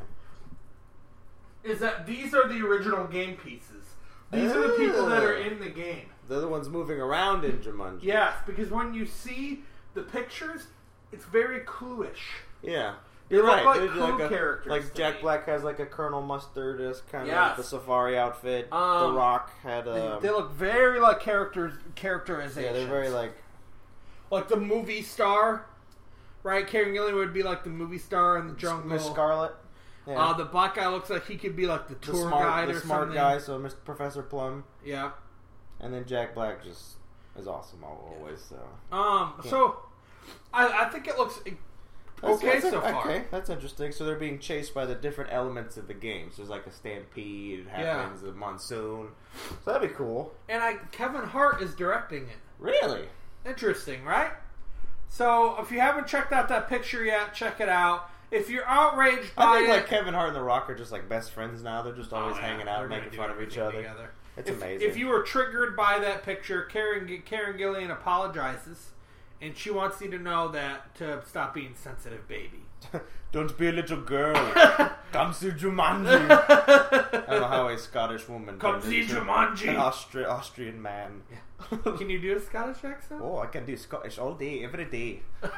now. is that these are the original game pieces. These are the people that are in the game. They're the ones moving around in Jumanji. Yes, because when you see the pictures, it's very Clue-ish. Yeah. They You're look right. like They're Clue characters Like to Jack me. Black has like a Colonel Mustard as kind of Yes. like the safari outfit. The Um, Rock had They look very like characterization. yeah, they're very like the movie star, right? Karen Gillian would be like the movie star in the jungle. Miss Scarlet. Yeah. The black guy looks like he could be like the tour guide or the smart something. guy, so Mr. Professor Plum. Yeah. And then Jack Black just is awesome always. So So I think it looks okay so far. Okay, that's interesting. So they're being chased by the different elements of the game. So there's like a stampede, it happens, a monsoon. So that'd be cool. And Kevin Hart is directing it. Really? Interesting, right? So if you haven't checked out that picture yet, check it out. If you're outraged by I think it, like Kevin Hart and The Rock are just like best friends now. They're just always hanging out, they're gonna making do fun of each everything other. together. It's if, amazing. If you were triggered by that picture, Karen Gillian apologizes, and she wants you to know that to stop being sensitive, baby. Don't be a little girl. Come see Jumanji. I don't know how a Scottish woman Come turned see into Jumanji. an Austrian man. Can you do a Scottish accent? Oh, I can do Scottish all day, every day.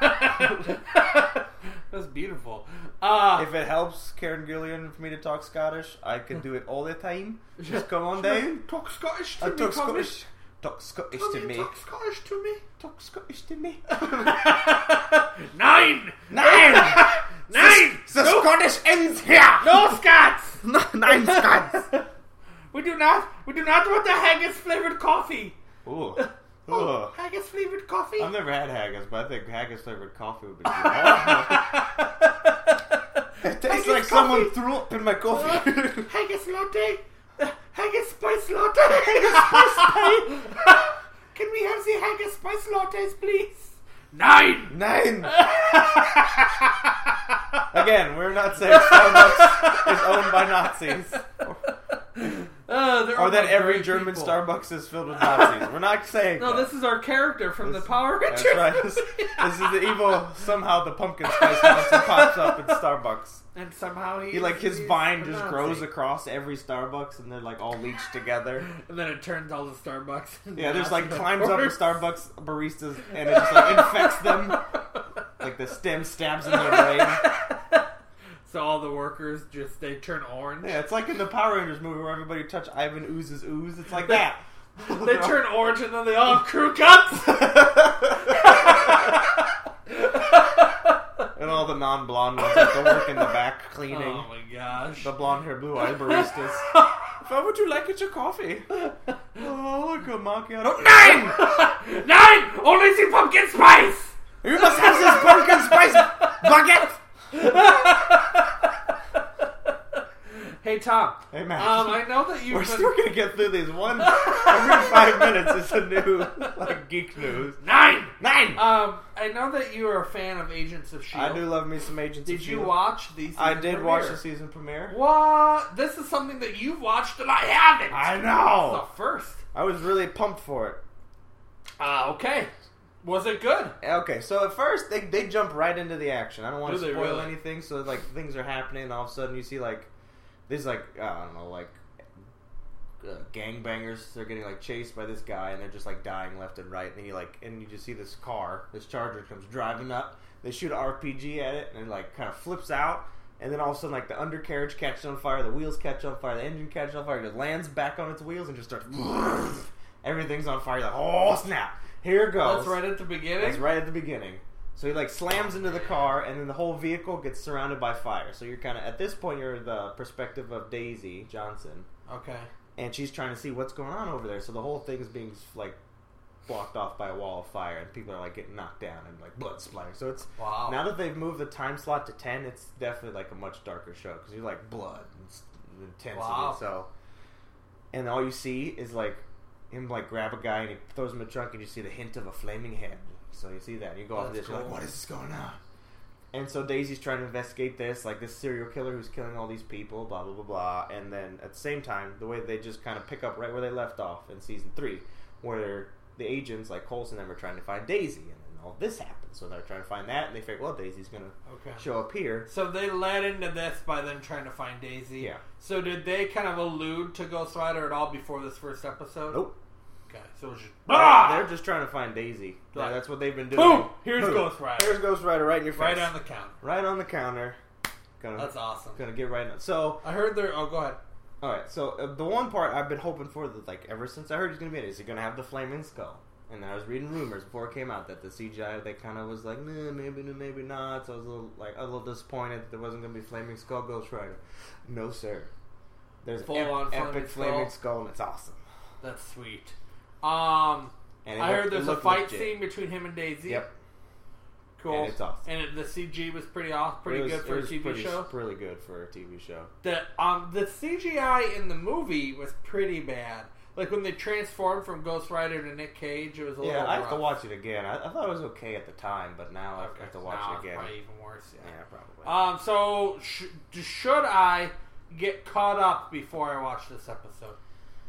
That's beautiful. If it helps Karen Gillian for me to talk Scottish, I can do it all the time. Just come on down. Talk Scottish to I me, talk Tommy. Scottish. Talk Scottish Tommy, to me. Talk Scottish to me. Talk Scottish to me. 9! 9! 9! The Scottish ends here! No Scots! 9 Scots! never had haggis, but I think haggis flavored coffee would be good. It tastes like someone threw up in my coffee. Haggis latte. Haggis spice latte. Haggis spice latte. Can we have the haggis spice lattes, please? 9. Again, we're not saying Starbucks is owned by Nazis. Or that every German people. Starbucks is filled with Nazis. We're not saying No, that. this is our character from the Power Rangers. That's right. This is the evil. Somehow the pumpkin spice monster pops up in Starbucks. And somehow He like his vine just Nazi. grows across every Starbucks, and they're like all leached together. And then it turns all the Starbucks. Yeah, there's like Nazi climbs up the headquarters. Starbucks baristas, and it just like infects them. Like the stem stabs in their brain. So all the workers they turn orange. Yeah, it's like in the Power Rangers movie where everybody touch Ivan Ooze's ooze. It's like that. They turn orange and then they all have crew cuts. And all the non-blonde ones have to work in the back cleaning. Oh my gosh. The blonde hair, blue eyed baristas. How would you like it your coffee? Oh, look a macchiato. 9! 9! Only the pumpkin spice! You must have this pumpkin spice bucket! Hey Tom. Hey Matt. I know that you've We're been... still gonna get through these one every 5 minutes. It's a new like geek news. 9! 9. I know that you are a fan of Agents of S.H.I.E.L.D. I do love me some Agents of Did you S.H.I.E.L.D. watch the season I did premiere? watch the season premiere. What? This is something that you've watched and I haven't. I It's know. the first. I was really pumped for it. Okay. Was it good? Okay, so at first they jump right into the action. I don't want Do to they spoil really? anything. So like things are happening, and all of a sudden you see like there's like I don't know like gangbangers. They're getting like chased by this guy, and they're just like dying left and right. And you just see this car, this Charger comes driving up. They shoot an RPG at it, and it like kind of flips out. And then all of a sudden, like the undercarriage catches on fire, the wheels catch on fire, the engine catches on fire. It just lands back on its wheels and just starts. Everything's on fire. You're like, oh snap! Here it goes. That's right at the beginning? That's right at the beginning. So he like slams into the car, and then the whole vehicle gets surrounded by fire. So you're kind of at this point, you're the perspective of Daisy Johnson, Okay. and she's trying to see what's going on over there. So the whole thing's being like blocked off by a wall of fire, and people are like getting knocked down and like blood splattering. So it's Wow. now that they've moved the time slot to 10, it's definitely like a much darker show because you're like blood and intensity. Wow. So, and all you see is like him like grab a guy and he throws him in the trunk, and you see the hint of a flaming head. So you see that, and you go off That's this, you're like, cool. what is this going on? And so Daisy's trying to investigate this, like this serial killer who's killing all these people, blah, blah, blah, blah. And then at the same time, the way they just kind of pick up right where they left off in season 3, where the agents, like Coulson and them, are trying to find Daisy. And then all this happens. So they're trying to find that, and they figure, well, Daisy's going to Okay. show up here. So they led into this by them trying to find Daisy. Yeah. So did they kind of allude to Ghost Rider at all before this first episode? Nope. Okay. So it was just... They're just trying to find Daisy. Right. That's what they've been doing. Boom! Here's Boom. Ghost Rider. Here's Ghost Rider right in your face. Right on the counter. Right on the counter. That's awesome. Gonna get right on. So... I heard there... Oh, go ahead. Alright, so the one part I've been hoping for, that like ever since I heard he's going to be in it, is he going to have the flaming skull? And then I was reading rumors before it came out that the CGI, they kind of was like, nah, maybe not. So I was a little disappointed that there wasn't going to be flaming skull Ghost Rider. No, sir. There's an Full-on epic flaming flaming skull, and it's awesome. That's sweet. And it I heard it there's a looked fight legit. scene between him and Daisy. Yep. Cool. And it's awesome. And the CG was pretty awesome, It was- good for it a was TV show. really good for a TV show. The CGI in the movie was pretty bad. Like when they transformed from Ghost Rider to Nick Cage, it was a little Yeah, I have rough. to watch it again. I thought it was okay at the time, but now Okay. I have to watch Now it it's again. probably even worse. Yeah. Yeah, probably. So should I get caught up before I watch this episode?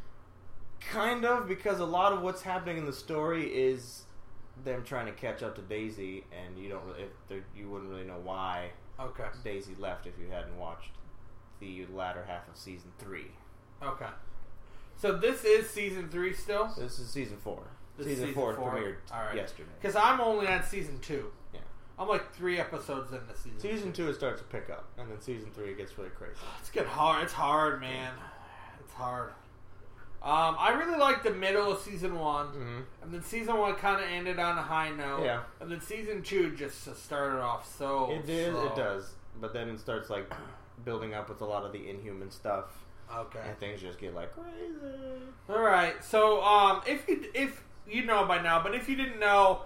Kind of, because a lot of what's happening in the story is them trying to catch up to Daisy, and you don't really, you wouldn't really know why Okay. Daisy left if you hadn't watched the latter half of season 3. Okay. So this is season 3 still? This is season 4. This is Season 4 premiered All right. yesterday. Because I'm only on season 2. Yeah. I'm like 3 episodes into season. Season 2 it starts to pick up, and then season 3 it gets really crazy. It's getting hard. It's hard, man. It's hard. I really liked the middle of season 1, Mm-hmm. and then season 1 kind of ended on a high note. Yeah. And then season 2 just started off so. It did, slow. it does, but then it starts like building up with a lot of the Inhuman stuff, Okay. and things just get like crazy. All right. So, if you know by now, but if you didn't know,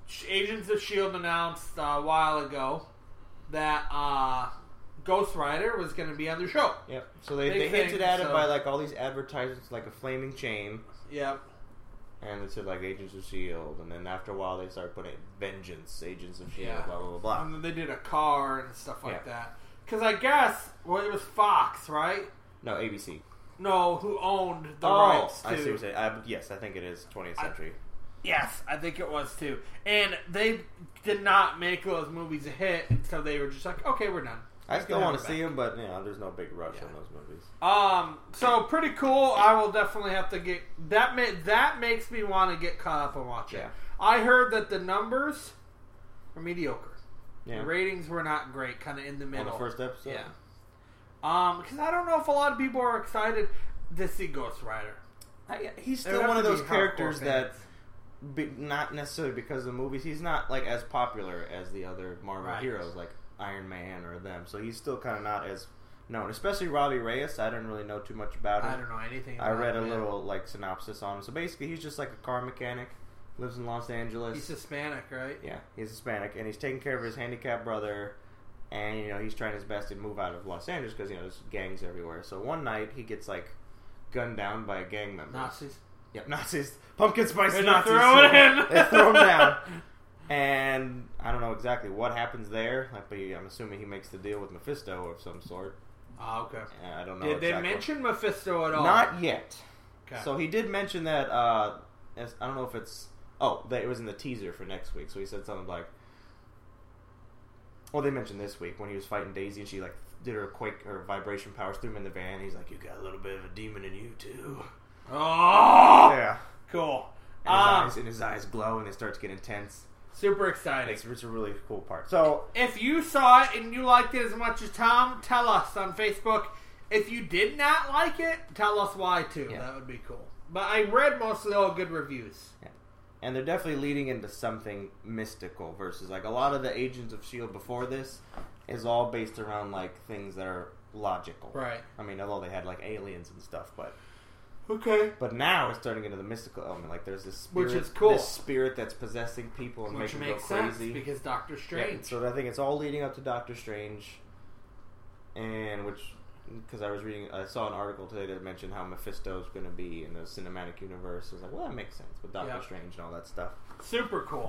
Agents of S.H.I.E.L.D. announced a while ago that Ghost Rider was going to be on their show. Yep. So they Big hinted thing, at it so- by like all these advertisements, like a flaming chain, Yep. and it said like Agents of S.H.I.E.L.D. And then after a while they started putting Vengeance, Agents of S.H.I.E.L.D., Yeah. blah, blah, blah, blah. And then they did a car and stuff like Yeah. that. Because I guess, well, it was Fox, right? No, ABC. No, who owned the rights to... I see what you're saying. Yes, I think it is 20th Century. Yes, I think it was too. And they did not make those movies a hit, and so they were just like, okay, we're done. I still want to see them. them, but there's no big rush on those movies. So pretty cool. I will definitely have to get that. That makes me want to get caught up and watch it. Yeah. I heard that the numbers were mediocre. Yeah. The ratings were not great, kind of in the middle. On the first episode? Yeah. Because I don't know if a lot of people are excited to see Ghost Rider. He's There still have one of to be those characters hardcore that, fans. not necessarily because of the movies, he's not like as popular as the other Marvel Right. heroes like Iron Man or them. So he's still kind of not as known. Especially Robbie Reyes. I didn't really know too much about him. I don't know anything. I about read a him. little like synopsis on him. So basically, he's just like a car mechanic, lives in Los Angeles. He's Hispanic, right? Yeah, he's Hispanic, and he's taking care of his handicapped brother, and he's trying his best to move out of Los Angeles because there's gangs everywhere. So one night he gets like gunned down by a gang member. Nazis. Yep, Nazis, pumpkin spice They're Nazis. throw it in. They throw him down, and I don't know exactly what happens there. Like, but I'm assuming he makes the deal with Mephisto of some sort. Oh, okay. And I don't know. Did they exactly. mention Mephisto at all? Not yet. Okay. So he did mention that. I don't know if it's. That it was in the teaser for next week. So he said something like. Well, they mentioned this week when he was fighting Daisy, and she like did her vibration powers threw him in the van. He's like, "You got a little bit of a demon in you too." Oh, Yeah. cool. And his eyes glow, and they start to get intense. Super exciting. It's a really cool part. So If you saw it and you liked it as much as Tom, tell us on Facebook. If you did not like it, tell us why too. Yeah. That would be cool. But I read mostly all good reviews. yeah. And they're definitely leading into something mystical versus like a lot of the Agents of S.H.I.E.L.D. before this is all based around like things that are logical. Right. I mean, although they had like aliens and stuff, but now it's turning into the mystical element. Like there's this spirit, Which is cool. this spirit that's possessing people and Which making them go makes sense crazy. because Doctor Yeah, Strange. so I think it's all leading up to Doctor Strange, and because I saw an article today that mentioned how Mephisto's going to be in the cinematic universe. I was like, well, that makes sense with Doctor Yep. Strange and all that stuff. Super cool.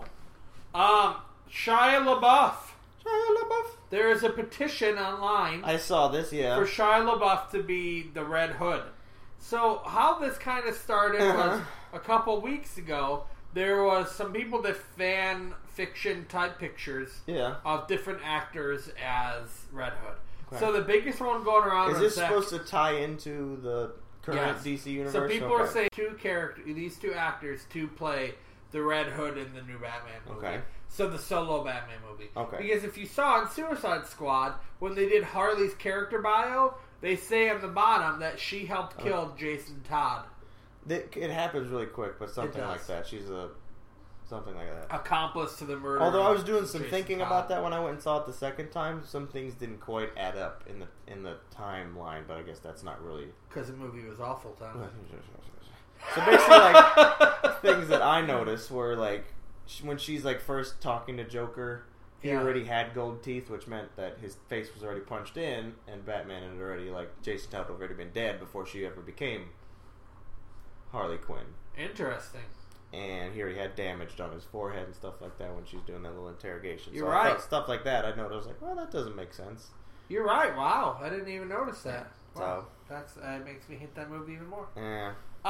Shia LaBeouf. Shia LaBeouf. There is a petition online I saw this, yeah. for Shia LaBeouf to be the Red Hood. So how this kind of started was a couple weeks ago. There was some people that fan fiction type pictures Yeah. of different actors as Red Hood. Okay. So the biggest one going around Is was this that- supposed to tie into the current Yes. DC universe? So people Okay. are saying these two actors to play the Red Hood in the new Batman movie. Okay. So the solo Batman movie. Okay. Because if you saw in Suicide Squad, when they did Harley's character bio, they say on the bottom that she helped kill Jason Todd. It happens really quick, but something does. like that. She's something like that. Accomplice to the murder. Although I was of doing some Jason thinking Todd. about that when I went and saw it the second time, some things didn't quite add up in the timeline. But I guess that's not really. Because the movie was awful, Tom. So basically, like things that I noticed were like when she's like first talking to Joker, he Yeah. already had gold teeth, which meant that his face was already punched in, and Batman had already Jason Todd had already been dead before she ever became Harley Quinn. Interesting. And he already had damage on his forehead and stuff like that when she's doing that little interrogation. You're so right. I thought stuff like that, I noticed. I was like, well, that doesn't make sense. You're right. Wow. I didn't even notice that. Wow. So- That makes me hate that movie even more. Yeah.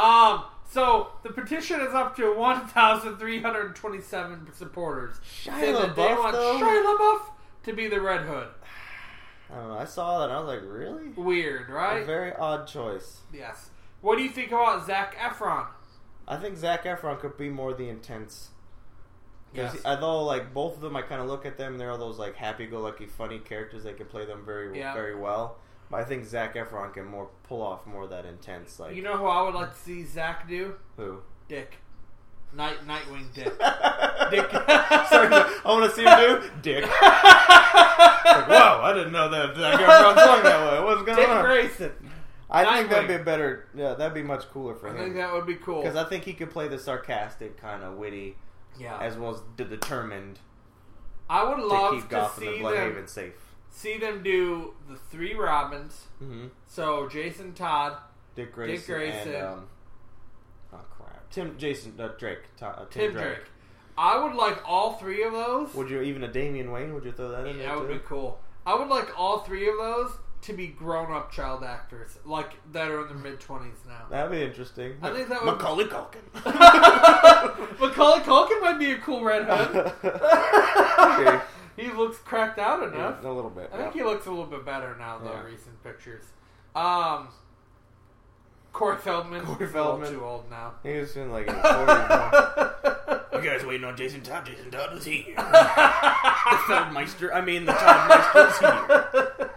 So the petition is up to 1,327 supporters. Shia Saying that they LaBeouf, want though? Shia LaBeouf to be the Red Hood. I don't know. I saw that and I was like, really? Weird, A right? very odd choice. Yes. What do you think about Zac Efron? I think Zac Efron could be more the intense. Yes. Although, like, both of them, I kind of look at them, they're all those, like, happy-go-lucky, funny characters. They can play them very, Yeah. very well. But I think Zac Efron can pull off more of that intense, like... You know who I would like to see Zac do? Who? Dick. Nightwing Dick. Dick. Sorry, I want to see him do Dick. Like, whoa, I didn't know that Zac Efron's going that way. What's going Dick on? Grayson. I think that'd Nightwing. be better. Yeah, that'd be much cooler for I him. think that would be cool. Because I think he could play the sarcastic, kind of witty, Yeah. as well as determined I would to love keep to Gotham see and Bloodhaven safe. see them do the 3 Robins. Mm-hmm. So Jason Todd, Dick Grayson, and oh crap, Drake. Tim Drake. I would like all 3 of those. Would you even a Damian Wayne? Would you throw that in there That would too? be cool. I would like all 3 of those to be grown-up child actors, like that are in their mid-20s now. That'd be interesting. I think that would Macaulay Culkin. Macaulay Culkin might be a cool Red Hood. Okay. He looks cracked out enough. Yeah, a little bit. I think he looks a little bit better now, though. Yeah. Recent pictures. Corey Feldman. Corey He's Feldman. a little too old now. He was in like his 40s. You guys waiting on Jason Todd? Jason Todd is here. The Feldmeister. I mean, the Toddmeister is here.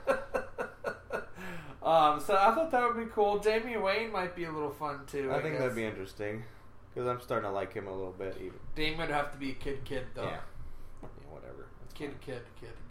So I thought that would be cool. Damian Wayne might be a little fun too. I think that'd be interesting because I'm starting to like him a little bit. Even Damon would have to be a kid though. yeah, whatever. That's Kid. Kid.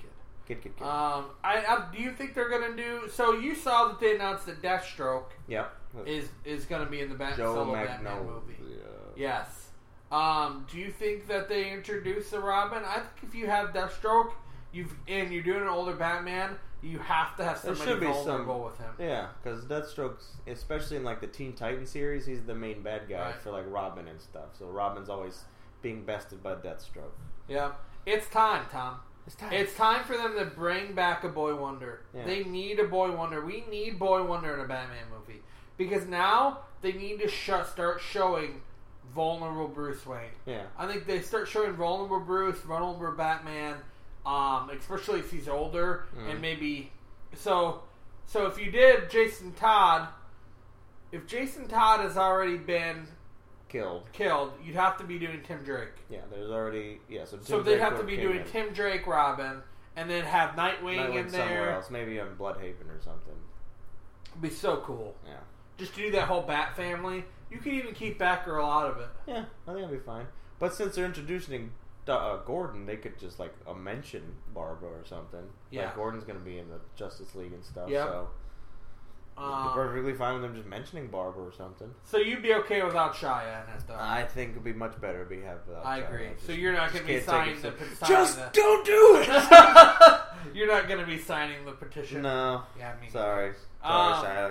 Do you think they're gonna do? So you saw that they announced that Deathstroke Yep. is gonna be in the Joe solo Batman movie. Yeah. Yes. Do you think that they introduce the Robin? I think if you have Deathstroke, and you're doing an older Batman, you have to have somebody vulnerable with him. Yeah, because Deathstroke's, especially in like the Teen Titans series, he's the main bad guy Right. for like Robin and stuff. So Robin's always being bested by Deathstroke. Yeah. It's time, Tom. It's It's time for them to bring back a Boy Wonder. Yeah. They need a Boy Wonder. We need Boy Wonder in a Batman movie. Because now they need to start showing vulnerable Bruce Wayne. Yeah. I think they start showing vulnerable Bruce, vulnerable Batman, especially if he's older, and maybe... So if you did Jason Todd, if Jason Todd has already been Killed. you'd have to be doing Tim Drake. Yeah, there's already... Yeah, so So they'd have to be doing Tim Drake Robin, and then have Nightwing in somewhere there. else. Maybe on Bloodhaven or something. It'd be so cool. Yeah. Just to do that whole Bat family. You could even keep Batgirl out of it. Yeah, I think it'll be fine. But since they're introducing Gordon, they could just like mention Barbara or something. Yeah. Like Gordon's going to be in the Justice League and stuff. Yep. So it'd be perfectly fine with them just mentioning Barbara or something. So you'd be okay without Shia in it, though? I think it'd be much better if we have. I Shia. agree. Just- So you're not going to be signing the don't do it. You're not going to be signing the petition. No. Yeah, me. Sorry, Um, Shia.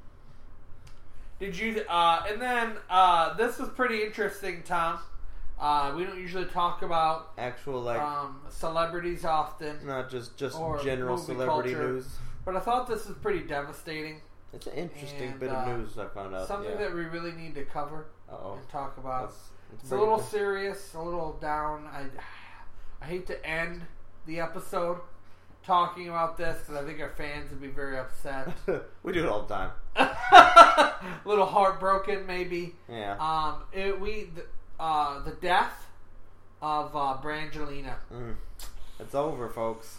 Did you? And then this was pretty interesting, Tom. We don't usually talk about Actual like celebrities often, not just or general movie celebrity culture. news. But I thought this was pretty devastating. It's an interesting And, bit of news I found out. Something that we really need to cover and talk about. It's a little serious, a little down. I hate to end the episode talking about this because I think our fans would be very upset. We do it all the time. A little heartbroken, maybe. Yeah. The death of Brangelina. It's over, folks.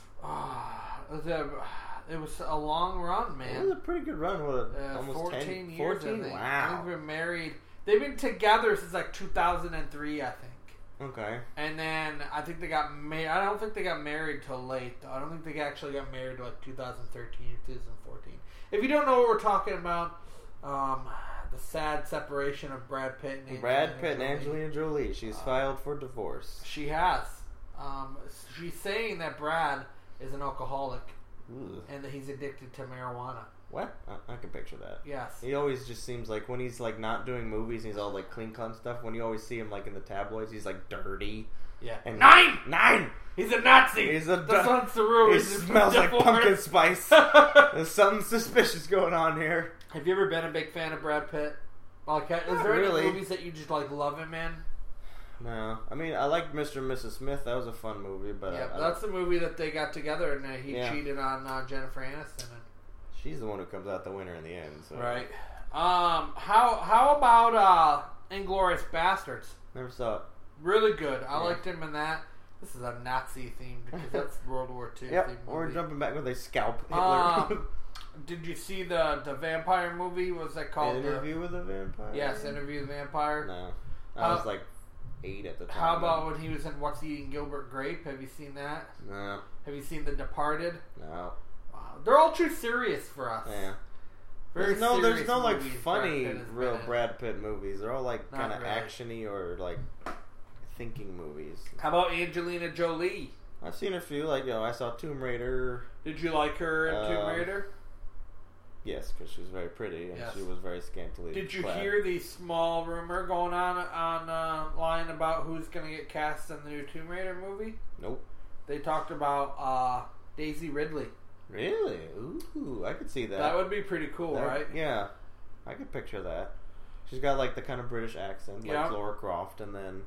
It was a long run, It man. was a pretty good run. What, almost 14 10, years. 14? I think. Wow. They've been married. They've been together since like 2003, I think. Okay. And then I think they got married. I don't think they got married till late, though. I don't think they actually got married till like 2013 or 2014. If you don't know what we're talking about, the sad separation of Brad Pitt and Angelina Jolie. She's filed for divorce. She has. She's saying that Brad is an alcoholic Ooh. and that he's addicted to marijuana. What? I can picture that. Yes. He always just seems like when he's like not doing movies, and he's all like clean cut stuff. When you always see him like in the tabloids, he's like dirty. Yeah. And 9! He's a Nazi! He's a That's on Saru. He smells like pumpkin spice. There's something suspicious going on here. Have you ever been a big fan of Brad Pitt? Like, is there really. any movies that you just like love him in? No, I mean I liked Mr. and Mrs. Smith. That was a fun movie, but Yeah, that's the movie that they got together and he Yeah. cheated on Jennifer Aniston. she's the one who comes out the winner in the end. So. Right. How about Inglourious Bastards? Never saw it. Really good. I liked him in that. This is a Nazi theme because that's World War II. Yep, theme we're movie. jumping back with a scalp Hitler. Did you see the vampire movie? What was that called? Interview with a Vampire? Yes, Interview with the Vampire. No. I was like 8 at the time. How about when he was in What's Eating Gilbert Grape? Have you seen that? No. Have you seen The Departed? No. Wow. They're all too serious for us. Yeah. Very There's no like movies funny Brad Pitt has real been in. Brad Pitt movies. They're all like Not kind of really. actiony or like thinking movies. How about Angelina Jolie? I've seen a few. Like, I saw Tomb Raider. Did you like her in Tomb Raider? Yes, because she was very pretty and Yes. she was very scantily Did you clad. hear the small rumor going on line about who's going to get cast in the new Tomb Raider movie? Nope. They talked about Daisy Ridley. Really? Ooh, I could see that. That would be pretty cool, right? Yeah, I could picture that. She's got like the kind of British accent, like Yeah. Laura Croft, and then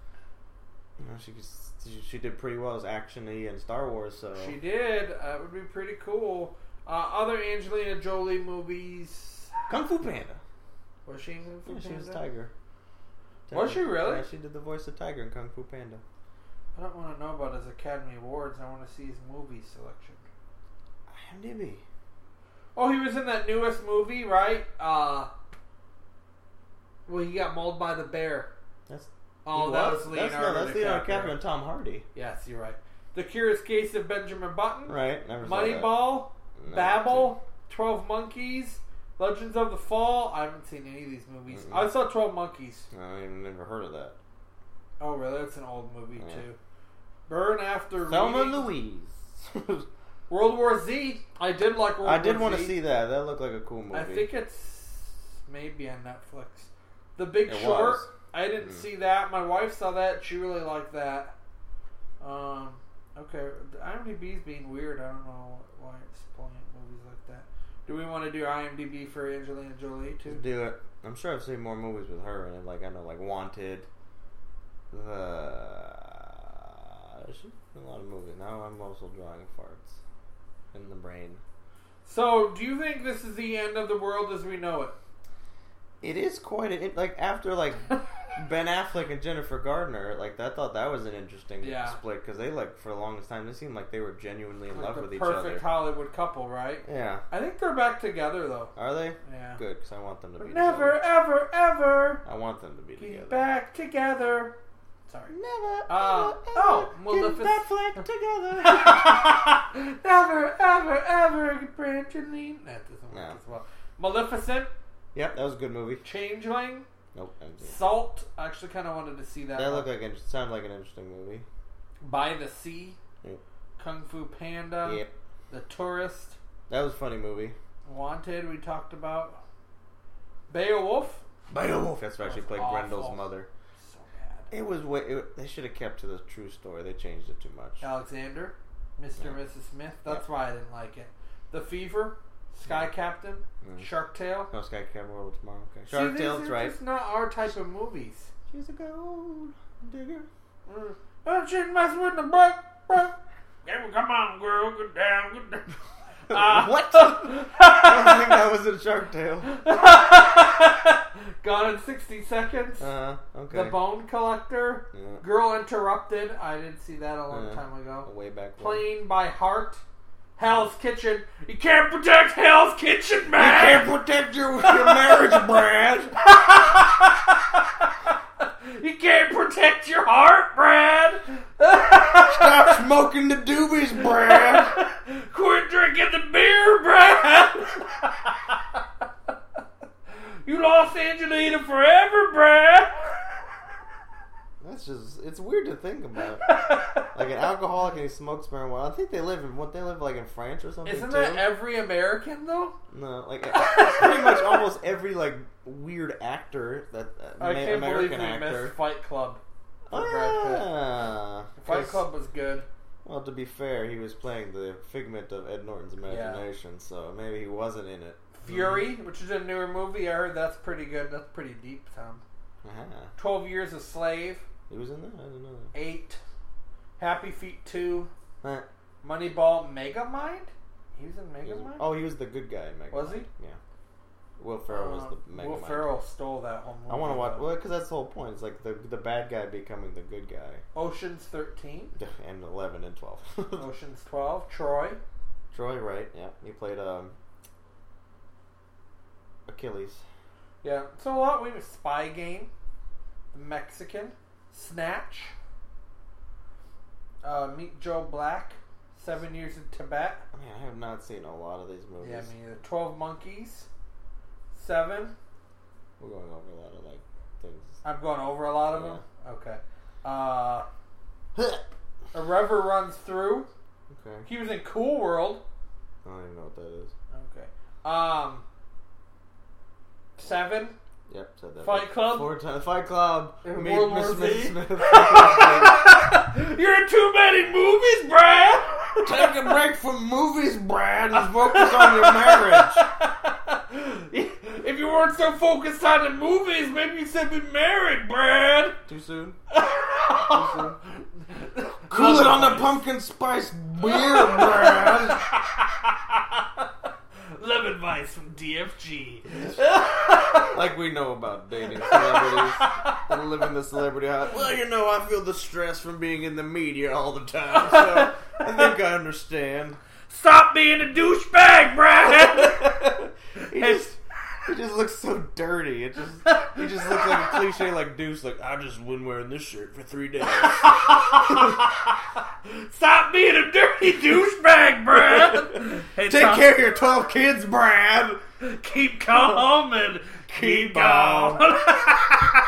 she did pretty well as action-y in Star Wars. So She did. That would be pretty cool. Other Angelina Jolie movies. Kung Fu Panda. Was she in Kung Fu Yeah, she Panda? was Tiger. Was she really? Yeah, she did the voice of Tiger in Kung Fu Panda. I don't want to know about his Academy Awards. I want to see his movie selection. IMDb. Oh, he was in that newest movie, right? Well, he got mauled by the bear. That Was Leonardo That's Leonardo DiCaprio. DiCaprio and Tom Hardy. Yes, you're right. The Curious Case of Benjamin Button. Right. Never saw that. Moneyball. No, Babel. 12 Monkeys. Legends of the Fall. I haven't seen any of these movies. Mm-mm. I saw 12 Monkeys. I even never heard of that. Oh, really? It's an old movie, Yeah. too. Burn After Thelma Reading. Louise. World War Z. I did like World War Z. I did want to see that. That looked like a cool movie. I think it's maybe on Netflix. The Big It Short. was. I didn't see that. My wife saw that. She really liked that. Okay. The IMDb's being weird. I don't know why it's pulling up movies like that. Do we want to do IMDb for Angelina Jolie too? Let's do it. I'm sure I've seen more movies with her in it. Like, I know, like Wanted. There's a lot of movies. Now I'm also drawing farts in the brain. So, do you think this is the end of the world as we know it? It is quite like after like Ben Affleck and Jennifer Gardner. Like, I thought that was an interesting Yeah. split because they for the longest time they seemed like they were genuinely in Like love the with each perfect other. Hollywood couple, right? Yeah. I think they're back together though. Are they? Yeah. Good, because I want them to be Never, together. ever, ever I want them to be get together. back together. Sorry. Never, oh, get Maleficent. Batfleck together. Never, ever, ever get Brangelina. That doesn't work No. as well. Maleficent, Yep, that was a good movie. Changeling, Nope. I didn't see it. Salt. I actually kind of wanted to see that. That one. looked like sounded like an interesting movie. By the Sea, Yep. Kung Fu Panda, Yep. The Tourist, That was a funny movie. Wanted. We talked about Beowulf. Beowulf. That's why she played Awful. Grendel's mother. So bad. It was they should have kept to the true story. They changed it too much. Alexander, Mr. Yeah. and Mrs. Smith. That's Yeah. why I didn't like it. The Fever, Sky Captain, Mm. Shark Tale. No, Sky Captain World Tomorrow. Okay. See, Shark these Tale's are right. just not our type of movies. She's a gold digger. Oh, shit, messing with the break. Yeah, come on, girl, get down, get down. What? I don't think that was in Shark Tale. Gone in 60 Seconds. Okay. The Bone Collector. Yeah. Girl Interrupted. I did see that a long Yeah. time ago. Way back when. Playing by Heart. Hell's Kitchen. You can't protect Hell's Kitchen, You man! can't protect your marriage, Brad. You can't protect your heart, Brad! Stop smoking the doobies, Brad. Quit drinking the beer, Brad! You lost Angelina forever, Brad! That's just, it's weird to think about. Like an alcoholic and he smokes marijuana. I think they live like in France or something. Isn't too. that every American, though? No, like pretty much almost every like weird actor that I can't American believe we actor. missed Fight Club. Oh for Brad Pitt. yeah. Fight 'Cause- Club was good. Well, to be fair, he was playing the figment of Ed Norton's imagination, so maybe he wasn't in it. Fury, which is a newer movie. I heard that's pretty good. That's pretty deep, Tom. 12 Years a Slave. He was in that? I didn't know 8. Happy Feet 2. that. Moneyball. Megamind? He was in Megamind? Oh, he was the good guy in Megamind. Was he? Yeah. Will Ferrell was the Megamind. Will Ferrell stole that whole movie. I want to watch. though. Well, because that's the whole point. It's like the bad guy becoming the good guy. Ocean's 13. And 11 and 12. Ocean's 12. Troy. Troy, right? Yeah, he played Achilles. Yeah. So a lot. We have Spy Game. The Mexican. Snatch. Meet Joe Black. 7 Years in Tibet. I mean, I have not seen a lot of these movies. Yeah, I mean, 12 Monkeys. 7. We're going over a lot of like things. I'm going over a lot of them. Okay. A River Runs Through. Okay. He was in Cool World. I don't even know what that is. Okay. 7. Yep, said that. Fight Club. 4 times. Fight Club. And Me, World War Miss Z. Smith. You're in too many movies, Brad. Take a break from movies, Brad, and focus on your marriage. If you weren't so focused on the movies, maybe you should be married, Brad. Too soon? Cool it on the pumpkin spice beer, Brad. Love advice from DFG. Like we know about dating celebrities and living the celebrity life. Well, you know, I feel the stress from being in the media all the time, so I think I understand. Stop being a douchebag, Brad. He just looks so dirty. He just looks like a cliche like Deuce. Like, I've just been wearing this shirt for 3 days. Stop being a dirty douchebag, Brad. Hey, Take care of your 12 kids, Brad. Keep calm and keep on.